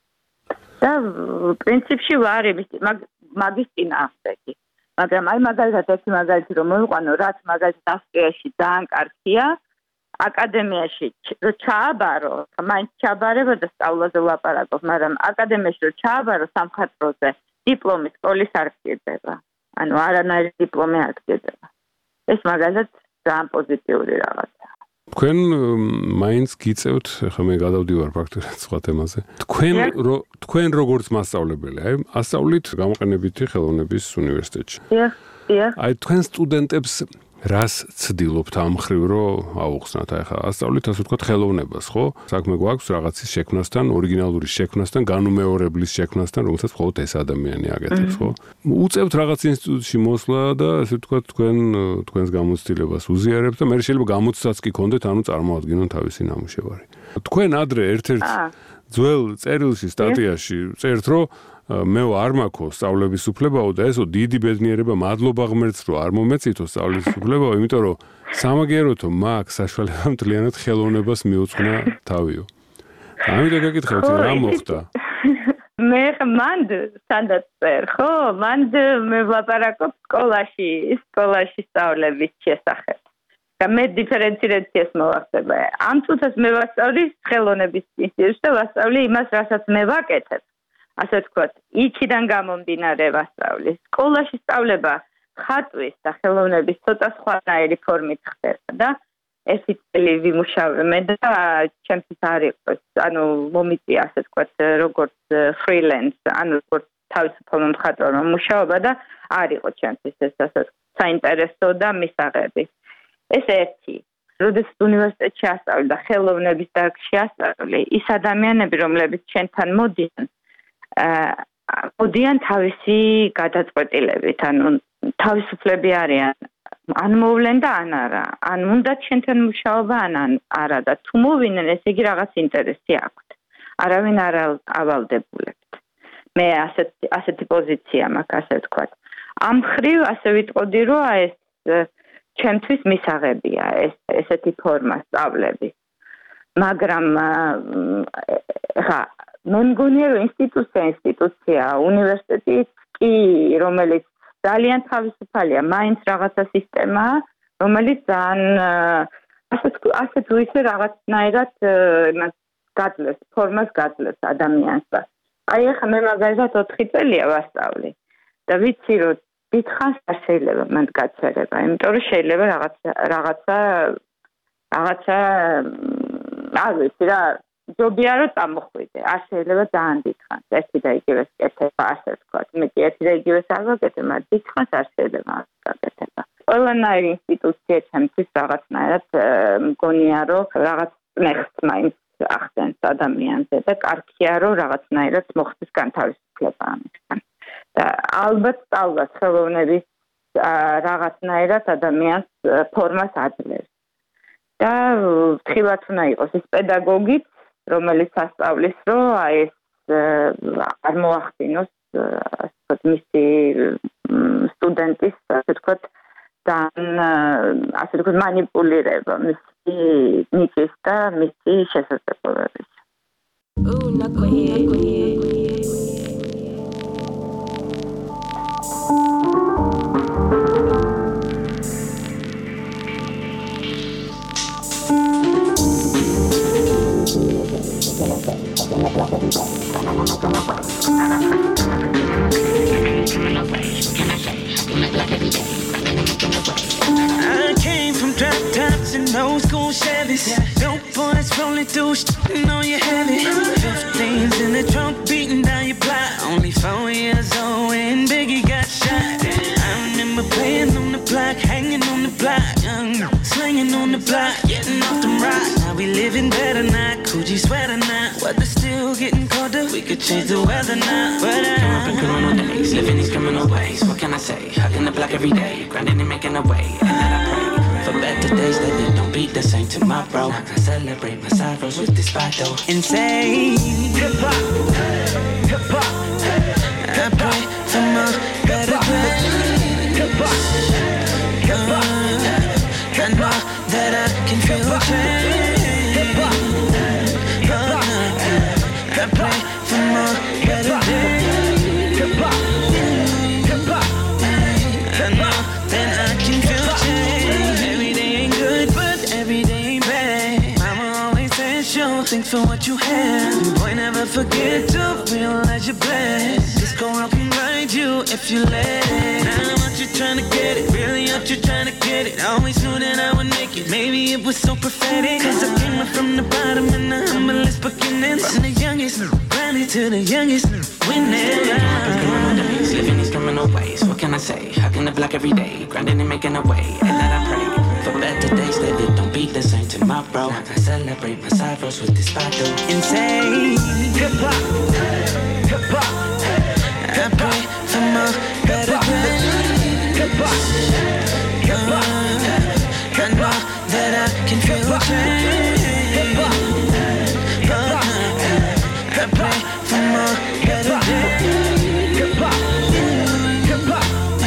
და პრინციპში ვარ მაგის წინააღმდეგი. მაგრამ აი მაგალითად ერთი მაგალითი რომ მოვიყვანო, რაც მაგალითად ავსტრიაში ძალიან კარგია, აკადემიაში რო ჩააბარო, მაინც ჩააბარება და სწავლაზე ვლაპარაკობ, მაგრამ აკადემიაში რო ჩააბარო სამხატვროზე, დიპლომი სკოლის არ გჭირდება. ანუ არანაირი დიპლომი არ გჭირდება. ეს მაგალითად ძალიან პოზიტიური რაღაცაა. თქვენ მაინც გიწევთ, ხა მე გადავდივარ ფაქტურად სხვა თემაზე. თქვენ თქვენ როგორც მასწავლებელი, აი, ასწავლით გამოყენებითი ხელოვნების უნივერსიტეტში. დიახ, დიახ. აი, თქვენ სტუდენტებს რას ცდილობთ ამ ხრივ, რომ აუხსნათ? აი, ხა ასწავლით, ასე ვთქვათ, ხელოვნებას, ხო? საქმე გვაქვს რაღაცის შექმნასთან, ორიგინალური შექმნასთან, განუმეორებლის შექმნასთან, რომელსაც მხოლოდ ეს ადამიანი აკეთებს, ხო? უწევთ რაღაც ინსტიტუტში მოსვლა და ასე ვთქვათ, თქვენ თქვენს გამოცდილებას უზიარებთ და მე შეიძლება გამოცდაც კი გქონდეთ, ანუ წარმოადგინონ თავისი ნამუშევარი. თქვენ ადრე ერთ-ერთ ძველ წერილში, სტატიაში წერთ, რომ მე არ მაქვს სწავლების უფლებაო და ესო დიდი ბედნიერება, მადლობა ღმერთს, რომ არ მომეწითო სწავლის უფლებაო, იმიტომ რომ სამაგიეროთო მაქვს საშუალება მთლიანად ხელოვნებას მიუძღვნა თავიო. ამიტომ გაკითხავთ, რა მოხდა? მე მანდ სადაც წერ, ხო? მანდ მე ვლაპარაკობ სკოლაში, სკოლაში სწავლების შესახებ. და მე დიფერენციაციას მოვახდება. ამ წუთას მე ვასწავლი ხელოვნების ინსტიტუტში და ვასწავლი იმას, რასაც მე ვაკეთებ. ასე ვთქვათ, იქიდან გამომდინარე ვასწავლი. სკოლაში სწავლება ხატვის და ხელოვნების ცოტა სხვანაირი ფორმით ხდება და ერთი წელი ვიმუშავე მე და ჩემთვის არ იყო, ანუ მომიწია ასე ვთქვათ, როგორც freelance, ანუ როგორც თავისუფალ მხატვარმა მუშაობა და არ იყო ჩემთვის ეს ასე საინტერესო და მისაღები. ეს ერთი. როდესაც უნივერსიტეტში ასწავლი და ხელოვნების დარგში ასწავლი, ის ადამიანები, რომლებიც ჩვენთან მოდიან, მოდიან თავისი გადაწყვეტილებით, ანუ თავისუფლები არიან, ან მოვლენ და ან არა, ან უნდა ჩვენთან მუშაობა, ან არა და თუ მოვიდნენ, ესე იგი რაღაც ინტერესი აქვთ. არავინ არ ავალდებულებთ. მე ასეთი ასეთი პოზიცია მაქვს, ასე ვთქვათ. ამ ხრივ ასე ვიტყოდი, რომ ეს ჩემთვის მისაღებია ეს ესეთი ფორმა სწავლების. მაგრამ ხა მე მგონია რომ ინსტიტუცია ინსტიტუცია უნივერსიტეტი კი რომელიც ძალიან თავისუფალია მაინც რაღაცა სისტემაა რომელიც ძალიან ასეთ ასეთ ისე რაღაცნაირად იმას გაძლევს ფორმას გაძლევს ადამიანს და აი ახლა მე მაგალითად ოთხი წელია ვასწავლი და ვიცი რომ დიდხანს არ შეიძლება მანდ გაჩერება იმიტომ რომ შეიძლება რაღაცა რაღაცა რაღაცა არ ვიცი რა ჯობია რომ წამოხვიდე არ შეიძლება ძალიან დიდხანს ერთი და იგივე კეთება ასე ვთქვათ მეტი ერთი და იგივე არ გაკეთებ მაგრამ დიდხანს არ შეიძლება გაკეთება ყველანაირი ინსტიტუცია ჩემთვის რაღაცნაირად მგონია რომ რაღაც წნეხს მაინც ახდენს ადამიანზე და კარგია რომ რაღაცნაირად მოხდეს განთავისუფლება ამისგან და ალბათ სწავლას ხელოვნების რაღაცნაირად ადამიანს ფორმას აძლევს და ვთქვათ უნდა იყოს ის პედაგოგიც რომელიც ასწავლის რომ აი ეს არ მოახდინოს ასე ვთქვათ მისი სტუდენტის ასე ვთქვათ და ასე ვთქვათ მანიპულირება მისი ნიჭის და მისი შესაძლებლობების. Ooh, nakoye, nakoye. I came from drop tops and old school Chevys. Dope boys rolling through shit, you know you have it. Fifteens in the trunk beating down your block. Only four years old when Biggie got shot. I remember playing on the block, hanging on the block, young, slinging on the block, getting off them rocks. Now we living better now, Coogee sweater now. Weather still getting colder, we could change the weather now. But I grew up in criminal days, living these criminal ways. What can I say? Hugging the block every day, grinding and making a way. And then I pray for better days that it don't be the same tomorrow. I celebrate my sorrows with this battle. Insane hip hop, hip hop. I pray for thanks for what you have. Boy, never forget to realize you're blessed. This go rock can ride you if you let it. Now I'm out you trying to get it, really out you trying to get it. Always knew that I would make it, maybe it was so prophetic. Cause I came up from the bottom and the humblest beginnings. From the youngest, running to the youngest, winning. Living these criminal ways, what can I say? Hugging the block every day, grinding and making a way. And that I pray for better days that it don't be the same tomorrow. I celebrate my sorrows with this bottle. Insane. Hip hop, hip hop. I pray for more better days. Hip hop, hip hop. I know that I can feel change. Hip hop, hip hop. I pray for more better days. Hip hop, hip hop.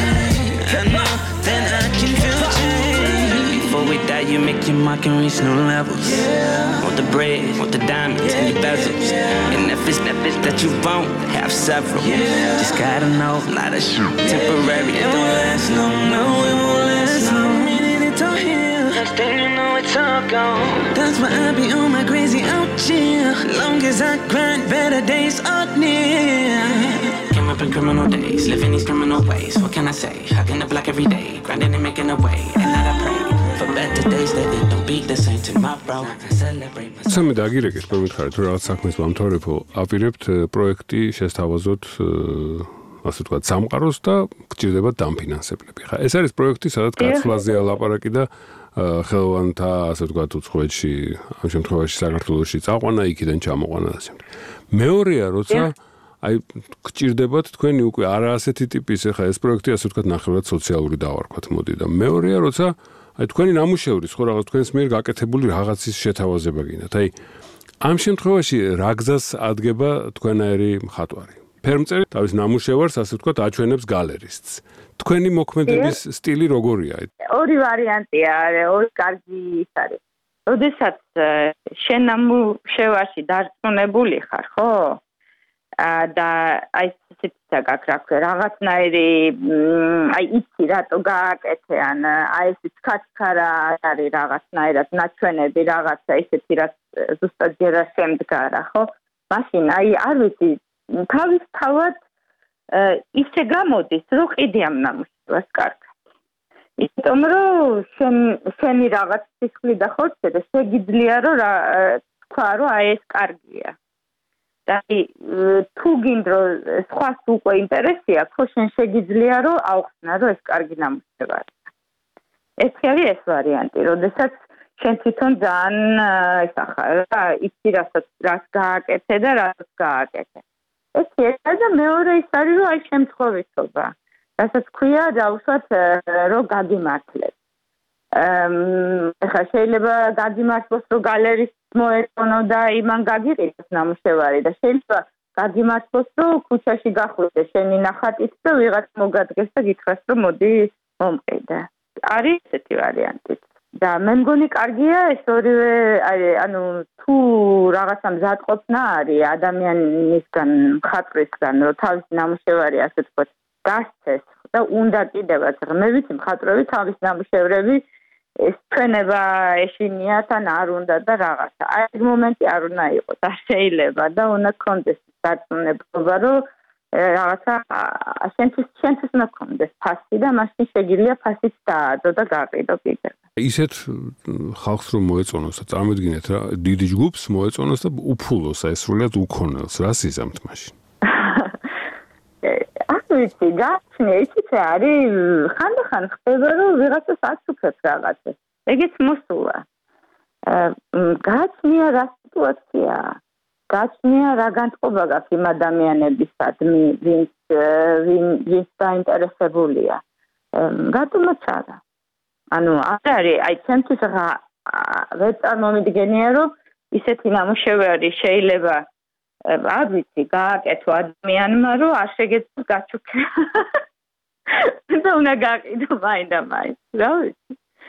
I know that I can feel change. Before we die, you make your mark and reach new levels. Yeah. Want the bread, want the diamonds and your bezels. And if it's that bitch that you won't have several. Yeah. Just gotta know a lot of shit temporary. It won't last long, no, it won't last long. Minute it's all here, next thing you know it's all gone. That's why I be on my crazy out here. Long as I grind, better days are near. Came up in criminal days, living these criminal ways. What can I say? Hugging the block every day, grinding and making a way. And that I pray for better days that it don't be the same tomorrow. I celebrate my სამე დაგირეკეთ, რომ მითხარით, რომ რაღაც საქმის მომთავრებო აპირებთ პროექტი შესთავაზოთ, ასე ვთქვათ, სამყაროს და გჭირდება დამფინანსებლები. ხა ეს არის პროექტი, სადაც გაცვლაზეა ლაპარაკი და ხელოვანთა, ასე ვთქვათ, უცხოეთში, ამ შემთხვევაში საქართველოში წაყვანა, იქიდან ჩამოყვანა და ასე. მეორეა, როცა აი გჭირდებათ თქვენი უკვე არა ასეთი ტიპის, ხა ეს პროექტი ასე ვთქვათ, ნახევრად სოციალური დავარქვათ, მოდი და მეორეა, როცა აი თქვენი ნამუშევრის ხო რაღაც თქვენს მიერ გაკეთებული რაღაცის შეთავაზება გინდათ. აი ამ შემთხვევაში რა გზას ადგება თქვენაერი მხატვარი? ფერმწერი თავის ნამუშევარს ასე ვთქვათ აჩვენებს გალერისტს. თქვენი მოქმედების სტილი როგორია? ორი ვარიანტია, ორი კარგი ის არის. როდესაც შენ ნამუშევარში დარწმუნებული ხარ, ხო? და აი ცეციტა გაქრაქე რაღაცნაირი აი იცი რატო გააკეთე ან აი ეს ცქაცქარა არის რაღაცნაირად ნაჩვენები რაღაცა ისეთი რაც ზუსტად ჯერა შემდგარა ხო მაშინ აი არ ვიცი თავისთავად ისე გამოდის რომ ყიდი ამ ნამუშევარს კარგად იმიტომ რომ შენ შენი რაღაც სისხლი და ხორცე და შეგიძლია რომ თქვა რომ აი ეს კარგია და თუ გინდრო სხვას უკვე ინტერესია, ხო შენ შეგიძლია რომ აუხსნა რომ ეს კარგი ნამუშევარია. ეს არის ეს ვარიანტი, როდესაც შენ თვითონ ძალიან ისახა რა იცი რასაც რას გააკეთე და რას გააკეთე. ეს ერთი და მეორე ის არის რომ აი შემთხვევითობა, რასაც ქვია დაუშვათ რომ გაგიმართლებ. ეხლა შეიძლება გაგიმართლოს რომ გალერის მოეწონო და იმან გაგიყიდოს ნამუშევარი და შეიძლება გაგიმართლოს რომ ქუჩაში გახვიდე შენი ნახატით და ვიღაც მოგადგეს და გითხრას რომ მოდი მომყიდე. არის ესეთი ვარიანტი. და მე მგონი კარგია ეს ორივე ანუ თუ რაღაცა მზადყოფნა არის ადამიანისგან მხატვრისგან რომ თავის ნამუშევარი ასე ვთქვათ გასცეს და უნდა კიდევაც მე ვიცი მხატვრები თავის ნამუშევრები ეს ჩვენება ეშინიათ ან არ უნდა და რაღაცა. აი ეს მომენტი არ უნდა იყოს, არ შეიძლება და უნდა კონდეს დარწმუნება, რომ რაღაცა შენთვის შენთვის უნდა კონდეს ფასი და მაშინ შეგიძლია ფასიც დაადო და გაყიდო კიდევ. ისეთ ხალხს რომ მოეწონოს და წარმოიდგინეთ რა დიდი ჯგუფს მოეწონოს და უფულოს აი სრულიად უქონელს, რა სიზამთ მაშინ? ვიცი, გაჩნია, ისიც არის, ხანდახან ხდება, რომ ვიღაცას აცუქებს რაღაცას. ეგეც მოსულა. გაჩნია რა სიტუაციაა. გაჩნია რა განწყობა გაქვს იმ ადამიანებისადმი, ვინც ვინც დაინტერესებულია. რატომაც არა. ანუ არ არის, აი ჩემთვის რა ვერ წარმომიდგენია, რომ ისეთი ნამუშევარი შეიძლება არ ვიცი, გააკეთო ადამიანმა, რომ არ შეგეძლოს გაჩუქება. და უნდა გაყიდო მაინც და მაინც, რა ვიცი.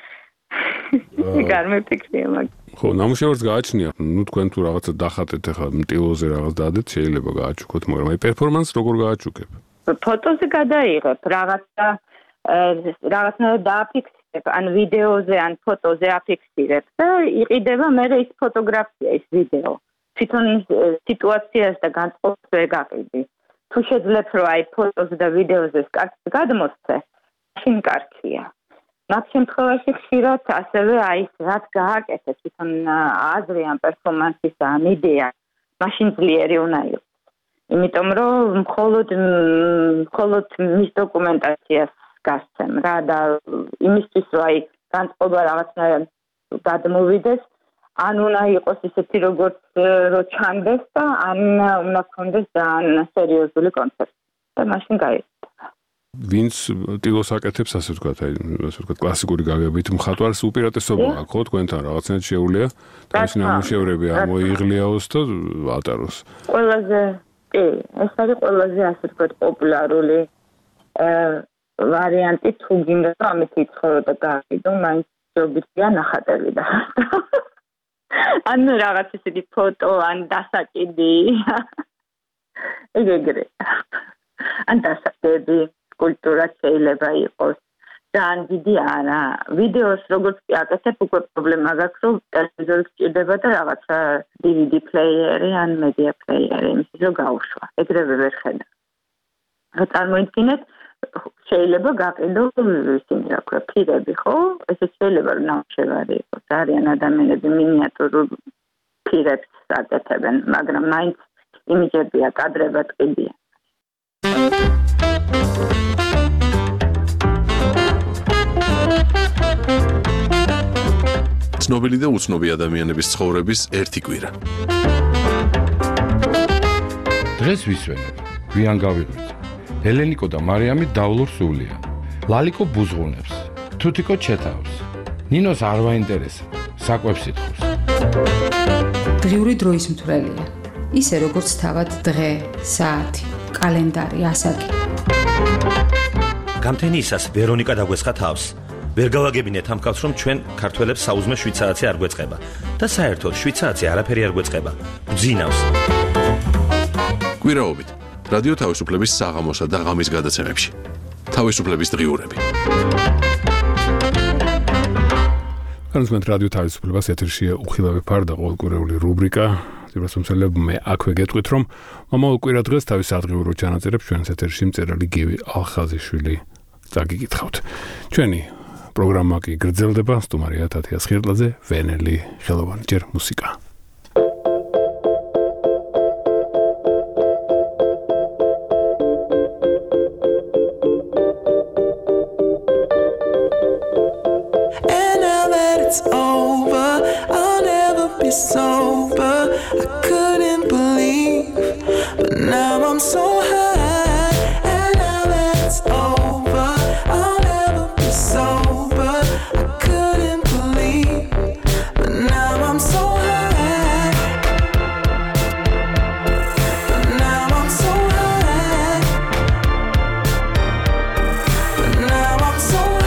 გამიფიქრია მაგ. ხო, ნამუშევარს გააჩნია. ნუ თქვენ თუ რაღაცა დახატეთ ახლა მტილოზე რაღაც დაადეთ, შეიძლება გააჩუქოთ, მაგრამ აი პერფორმანსს როგორ გააჩუქებ? ფოტოზე გადაიღებ, რაღაცა რაღაცა დააფიქსირებ, ან ვიდეოზე, ან ფოტოზე აფიქსირებ და იყიდება მე ის ფოტოგრაფია, ის ვიდეო. თვითონ სიტუაციას და განწყობას ვერ გაყიდი. თუ შეძლებ რომ აი ფოტოზე და ვიდეოზე კარგად გადმოსცე, მაშინ კარგია. მათ შემთხვევაში ხშირად ასევე აი რაც გააკეთე თვითონ აზრი ან პერფორმანსის ან იდეა, მაშინ ძლიერი უნდა იყოს. იმიტომ რომ მხოლოდ მხოლოდ მის დოკუმენტაციას გასცემ რა და იმისთვის რომ აი განწყობა რაღაცნაირად გადმოვიდეს, ან უნდა იყოს ისეთი როგორც რო ჩანდეს და ან უნდა გქონდეს ძალიან სერიოზული კონცერტი და მაშინ გაიხსნა. ვინც ტილოს აკეთებს ასე ვთქვათ, აი ასე ვთქვათ კლასიკური გაგებით მხატვარს უპირატესობა აქვს ხო თქვენთან რაღაცნაირად შეუძლია და ის ნამუშევრები ამოიღლიაოს და ატაროს. ყველაზე კი, ეს არის ყველაზე ასე ვთქვათ პოპულარული ვარიანტი თუ გინდა რომ ამით იცხოვრო და გააკიდო, მაინც ჯობია ნახატები და ან რაღაც ისეთი ფოტო, ან დასაკიდი. ეგრე. ან დასაკიდი, კულტურა შეიძლება იყოს. ძალიან დიდი არა. ვიდეოს როგორც კი აკეთებ, უკვე პრობლემა გაქვს, რომ ტელევიზორი გჭირდება და რაღაცა დი ვი დი პლეიერი ან მედია პლეიერი, იმისთვის რომ გავუშვა. ეგრევე ვერ ხედავ. რა წარმოიდგინეთ, შეიძლება გაყიდო ისინი რა ქვია, ფირები, ხო? ესე შეიძლება რომ ნამუშევარი იყოს. არიან ადამიანები მინიატურულ ფირებს აკეთებენ, მაგრამ მაინც იმიჯებია, კადრებად ყიდიან. ცნობილი და უცნობი ადამიანების ცხოვრების ერთი კვირა. დღეს ვისვენებ, გვიან გავიღვიძე. ელენიკო და მარიამი დავლურ სულიან. ლალიკო ბუზღუნებს, თუთიკო ჩეთავს. ნინოს არ ვაინტერესებს, საკვებს ითხოვს. დღიური დროის მთვრელია. ისე როგორც თავად დღე, საათი, კალენდარი, ასაკი. გამთენიისას ვერონიკა დაგვესხა თავს. ვერ გავაგებინეთ ამ კაცს, რომ ჩვენ ქართველებს საუზმე შვიდ საათი არ გვეწყება და საერთოდ შვიდ საათი არაფერი არ გვეწყება. ბძინავს. კვირაობით რადიო თავისუფლების საღამოსა და ღამის გადაცემებში. თავისუფლების დღიურები. განსხვავებით რადიო თავისუფლებას ეთერშია უხილავი ფარ და ყოველკვირეული რუბრიკა. ზურასუმცელებ მე აქვე გეტყვით, რომ მომავალ კვირა დღეს თავის ადგილურ ჩანაწერებს ჩვენს ეთერში მწერალი გივი ალხაზიშვილი წაგიკითხავთ. ჩვენი პროგრამა კი გრძელდება, სტუმარია თათია სხირტლაძე, ვენელი ხელოვანი, ჯერ მუსიკა. It's over, I'll never be sober. I couldn't believe, but now I'm so high. And now that it's over, I'll never be sober. I couldn't believe, but now I'm so high. But now I'm so high. But now I'm so high.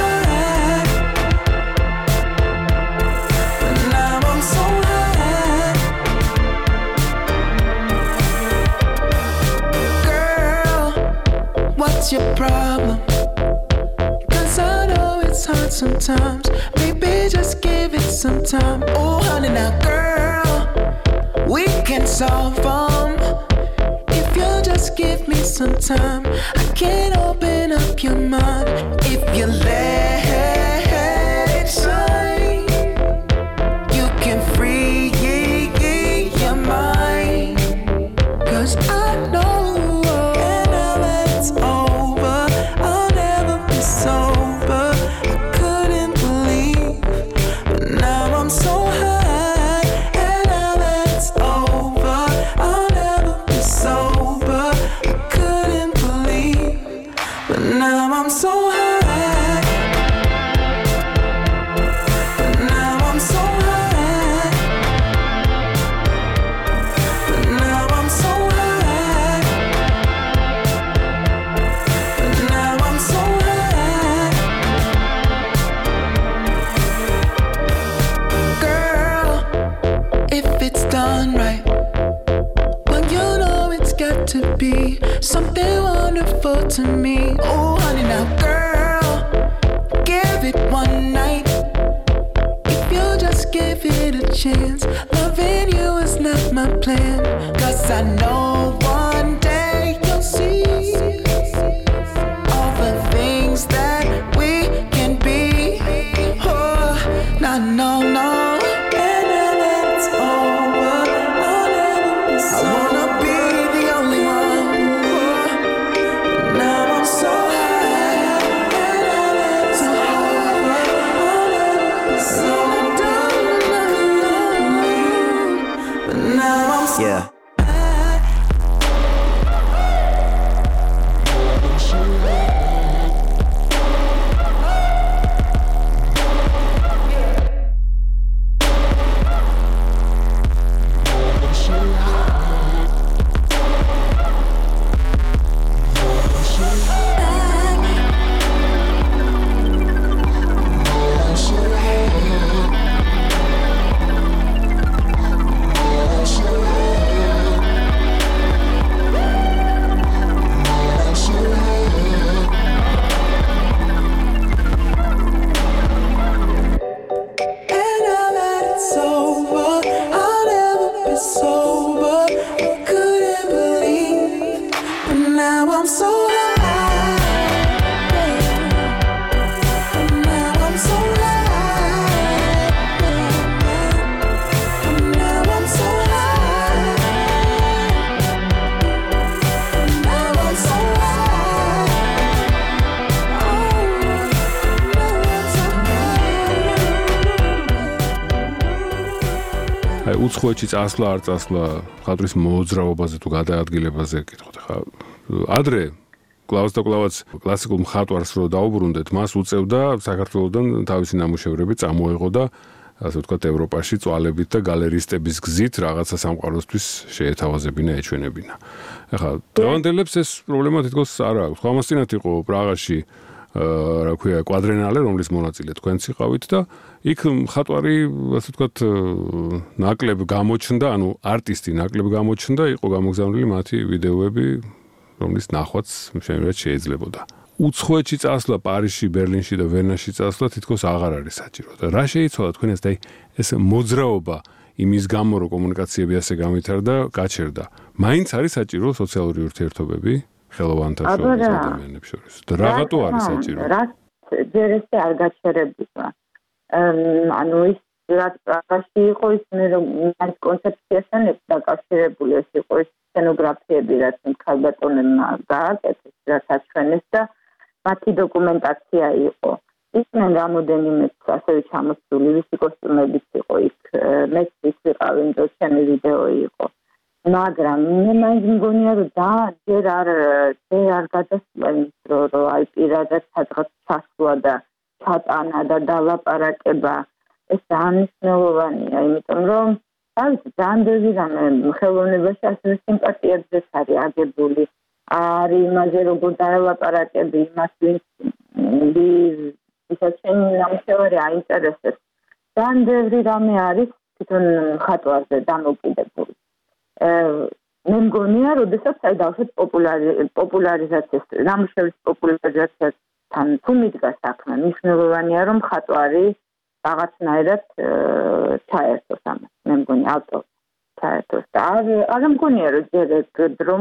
What's your problem? Cause I know it's hard sometimes. Baby, just give it some time. Oh, honey, now, girl, we can solve them. If you just give me some time, I can open up your mind. If you let it shine, you can free your mind. Cause I know. Something wonderful to me. Oh, honey, now, girl, give it one night. If you just give it a chance, loving you is not my plan. I know one day you'll see all the things that we can be. Oh, no, no, no. And then it's over. I'll never be so. I wanna be the only one. Oh, now I'm so high. So high. I'll never be so. I don't know you, but now I'm so. Yeah. And now that it's over, I'll never be sober. I couldn't believe, but now I'm so high. But now I'm so high. But now I'm so high. But now I'm so high. Oh, now I'm so აი უცხოეთში წასვლა არ წასვლა ხალხის მოძრაობაზე თუ გადაადგილებაზე კითხოთ ხა ადრე კლავს და კლავაც კლასიკურ მხატვარს რო დაუბრუნდეთ მას უწევდა საქართველოსდან თავისი ნამუშევრები წამოეღო და ასე ვთქვათ ევროპაში წვალებით და გალერისტების გზით რაღაცა სამყაროსთვის შეეთავაზებინა ეჩვენებინა ახლა დღევანდელებს ეს პრობლემა თითქოს არ აქვს ხო ამასთანავე იყო პრაღაში რა ქვია კვადრენალე რომლის მონაწილე თქვენც იყავით და იქ მხატვარი ასე ვთქვათ ნაკლებ გამოჩნდა ანუ არტისტი ნაკლებ გამოჩნდა იყო გამოგზავნილი მათი ვიდეოები რომლის ნახვაც შემიძლია შეიძლებოდა უცხოეთში წასვლა პარიზში ბერლინში და ვენაში წასვლა თითქოს აღარ არის საჭირო და რა შეიცვალა თქვენს და ეს მოძრაობა იმის გამო რომ კომუნიკაციები ასე გამვითარდა გაჩერდა მაინც არის საჭირო სოციალური ურთიერთობები ხელოვანთა შორის ადამიანებს შორის და რაღაცა არის საჭირო რა ჯერ ესე არ გაჩერებულა ანუ ის რაც პრაღაში იყო ის მე რომ ამ კონცეფციასთან დაკავშირებული ეს იყო ის სცენოგრაფიები რაც ქალბატონებმა გააკეთეს რაც აჩვენეს და მათი დოკუმენტაცია იყო ის მე რამოდენიმე ასევე ჩამოსული ვისი კოსტუმებიც იყო იქ მეც ის ვიყავი და ჩემი ვიდეო იყო მაგრამ მე მაინც მგონია რომ და ჯერ არ ჯერ არ გადასულა ის რომ აი პირადად სადღაც ჩასვლა და ჩატანა და დალაპარაკება ეს დანიშნულოვანია იმიტომ რომ თავისი ძალიან ბევრი რამე ხელოვნებაში ასევე სიმპათიებზეც არის აგებული არის იმაზე როგორ დალაპარაკები იმას ვინც ისაც ნამუშევარი აინტერესებს ძალიან ბევრი რამე არის თვითონ ხატვაზე დამოკიდებული მე მგონია როდესაც აი დავშეთ პოპულარიზაციას ნამუშევრის პოპულარიზაციასთან თუ მიდგა საქმე მნიშვნელოვანია რომ ხატვარი რაღაცნაირად ჩაერთოს ამას მე მგონი ავტორ ჩაერთოს და არ მგონია რომ ჯერ რომ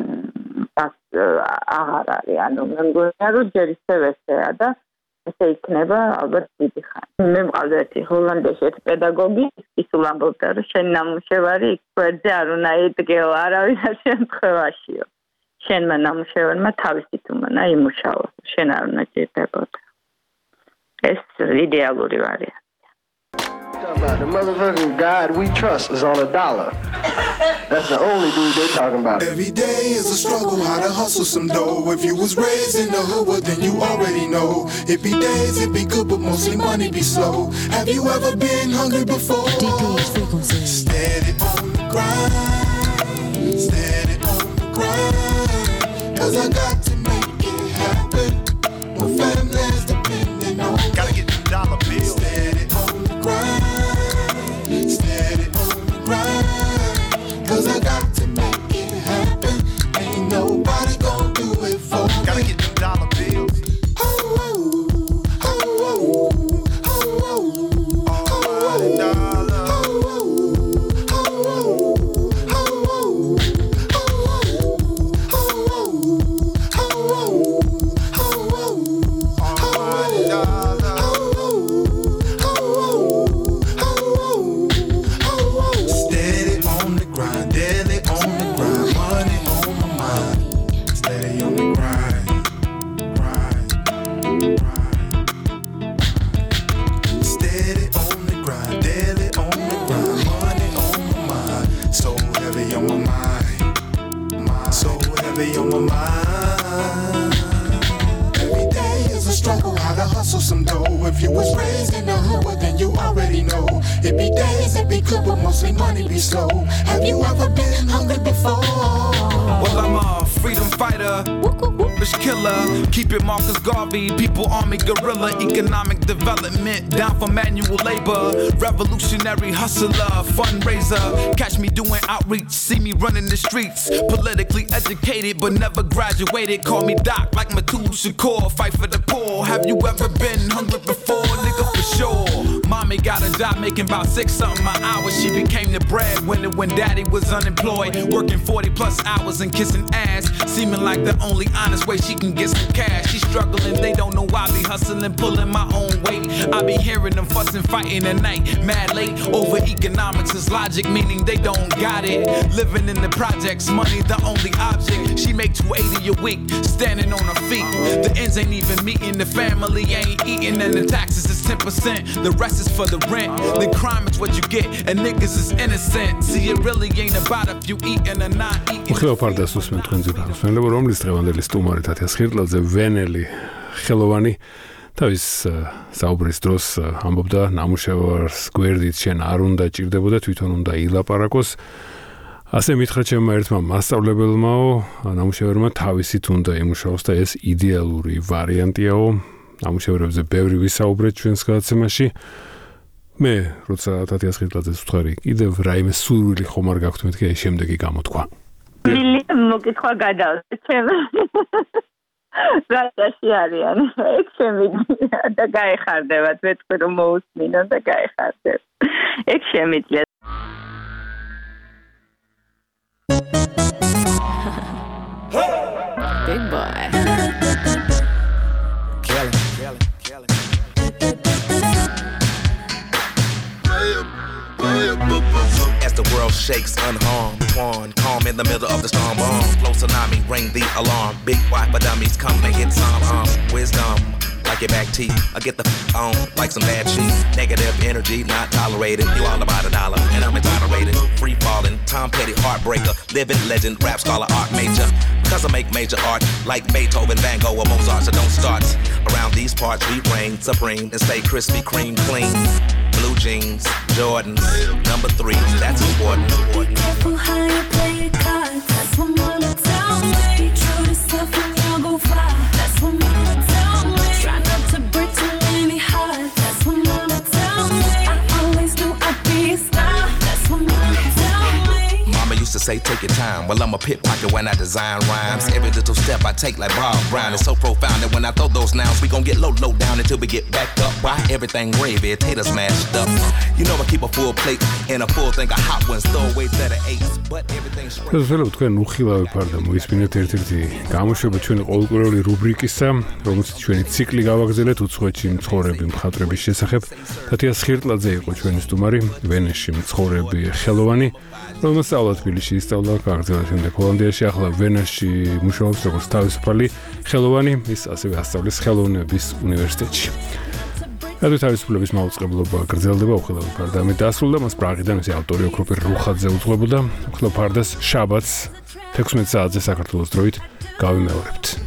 აღარ არის ანუ მე მგონია რომ ჯერ ისევ ესეა და ესე იქნება ალბათ დიდი ხანი მე მყავდა ერთი ჰოლანდიაში ერთი პედაგოგი ის ულამბობდა რომ შენ ნამუშევარი იქ გვერდზე არ უნდა იდგეო არავის არ შემთხვევაშიო შენმა ნამუშევარმა თავისით უნდა იმუშაო შენ არ უნდა ჭირდებოდა ეს იდეალური ვარიანტია about the motherfucking God we trust is on a dollar. That's the only dude they talking about. Every day is a struggle, how to hustle some dough. If you was raised in the hood, well, then you already know. It be days, it be good, but mostly money be slow. Have you ever been hungry before? Steady on the grind, steady on the grind. Cause I got to make it happen. My family's depending on me. Gotta get the dollar bill. Steady on the grind. Steady on the grind, cause I got to make it happen. Ain't nobody gonna do it for me. Gotta get them dollar bills. Oh, oh, oh, oh, oh, oh, oh, dollar. Oh, oh, oh, oh, oh, hustle some dough. If you was raised in the hood, well, then you already know. It be days, it be good, but mostly money be slow. Have you ever been hungry before? Well, I'm a freedom fighter, bitch killer. Keep it Marcus Garvey, people army guerrilla. Economic development, down for manual labor. Revolutionary hustler, fundraiser. Catch me doing outreach, see me running the streets. Politically educated, but never graduated. Call me Doc like Matul Shakur. Fight for the poor. Have you ever been hungry before? Nigga, for sure. Mommy got a job making about six something an hour. She became the breadwinner when daddy was unemployed. Working forty plus hours and kissing ass. Seeming like the only honest way she can get some cash. She struggling, they don't know why I be hustling, pulling my own weight. I be hearing them fussing, fighting at night. Mad late over economics is logic, meaning they don't got it. Living in the projects, money the only object. She make two eighty a week, standing on her feet. The ends ain't even meeting, the family ain't eating, and the taxes is ten percent. The rest is for the rent. The crime is what you get, and niggas is innocent. See, it really ain't about if you eating or not eating. უხილავ უსმენ თქვენზე განსხვავება, რომლის დღევანდელი სტუმარი თათია სხირტლაძე ვენელი ხელოვანი თავის საუბრის დროს ამბობდა ნამუშევარს გვერდით შენ არ უნდა ჭირდებოდა, თვითონ უნდა ილაპარაკოს. ასე მითხრა ჩემმა ერთმა მასწავლებელმაო, ნამუშევარმა თავისით უნდა იმუშაოს და ეს იდეალური ვარიანტიაო. ნამუშევრებზე ბევრი ვისაუბრეთ ჩვენს გადაცემაში. მე როცა თათია სხირტლაძეს ვთქვი, კიდევ რაიმე სურვილი ხომ არ გაქვთ მეთქი, აი შემდეგი გამოთქვა. მოკითხვა გადავწე ჩემ რატაში არიან ეგ შემიძლია და გაეხარდებათ ვეთქვი რომ მოусმინო და გაეხარდებ ეგ შემიძლია Big boy Kelly Kelly Kelly As the world shakes unharmed, one calm in the middle of the storm bomb. Flow tsunami, ring the alarm. Big white for dummies, come and hit some um, wisdom. Like your back teeth, I get the f- on like some bad sheets. Negative energy, not tolerated. You all about a dollar, and I'm exonerated. Free falling, Tom Petty, heartbreaker. Living legend, rap scholar, art major. Cause I make major art like Beethoven, Van Gogh, or Mozart. So don't start. Around these parts, we reign supreme and stay crispy, cream, clean. Blue jeans, Jordans, number three, that's important. Be careful how you play your cards. That's what mama tell me. Be true to self and you'll go far. That's what mama tell me. Try not to break too many hearts. That's what mama tell me. I always knew I'd be a star. That's what mama tell me. Mama used to say, take your time. Well, I'm a pickpocket when I design rhymes. Every little step I take like Bob Brown is so profound that when I throw those nouns, we gon' get low, low down until we get backed up. Why everything gravy, taters mashed up. You know I keep a full plate and a full thing of hot ones, throw away better eights, but everything's straight. ეს თქვენ უხილავი ფარდა მოისმინეთ ერთ-ერთი გამოშვება ჩვენი ყოველკვირეული რუბრიკისა, რომელშიც ჩვენი ციკლი გავაგრძელეთ უცხოეთში მცხოვრები მხატვრების შესახებ. თათია სხირტლაძე იყო ჩვენი სტუმარი, ვენეში მცხოვრები ხელოვანი, რომელსაც სწავლა თბილისში ისწავლა, გაგრძელა შემდეგ ჰოლანდიაში, ახლა ვენაში მუშაობს როგორც თავისუფალი ხელოვანი, ის ასევე ასწავლის ხელოვნების უნივერსიტეტში. რადგან თავისუფლების მაუწყებლობა გრძელდება, უხილავი ფარდა ამით დასრულდა, მას პრაღიდან ეს ავტორი ოქროპირ რუხაძე უძღვებოდა. უხილავ ფარდას შაბათს თექვსმეტ საათზე საქართველოს დროით გავიმეორებთ.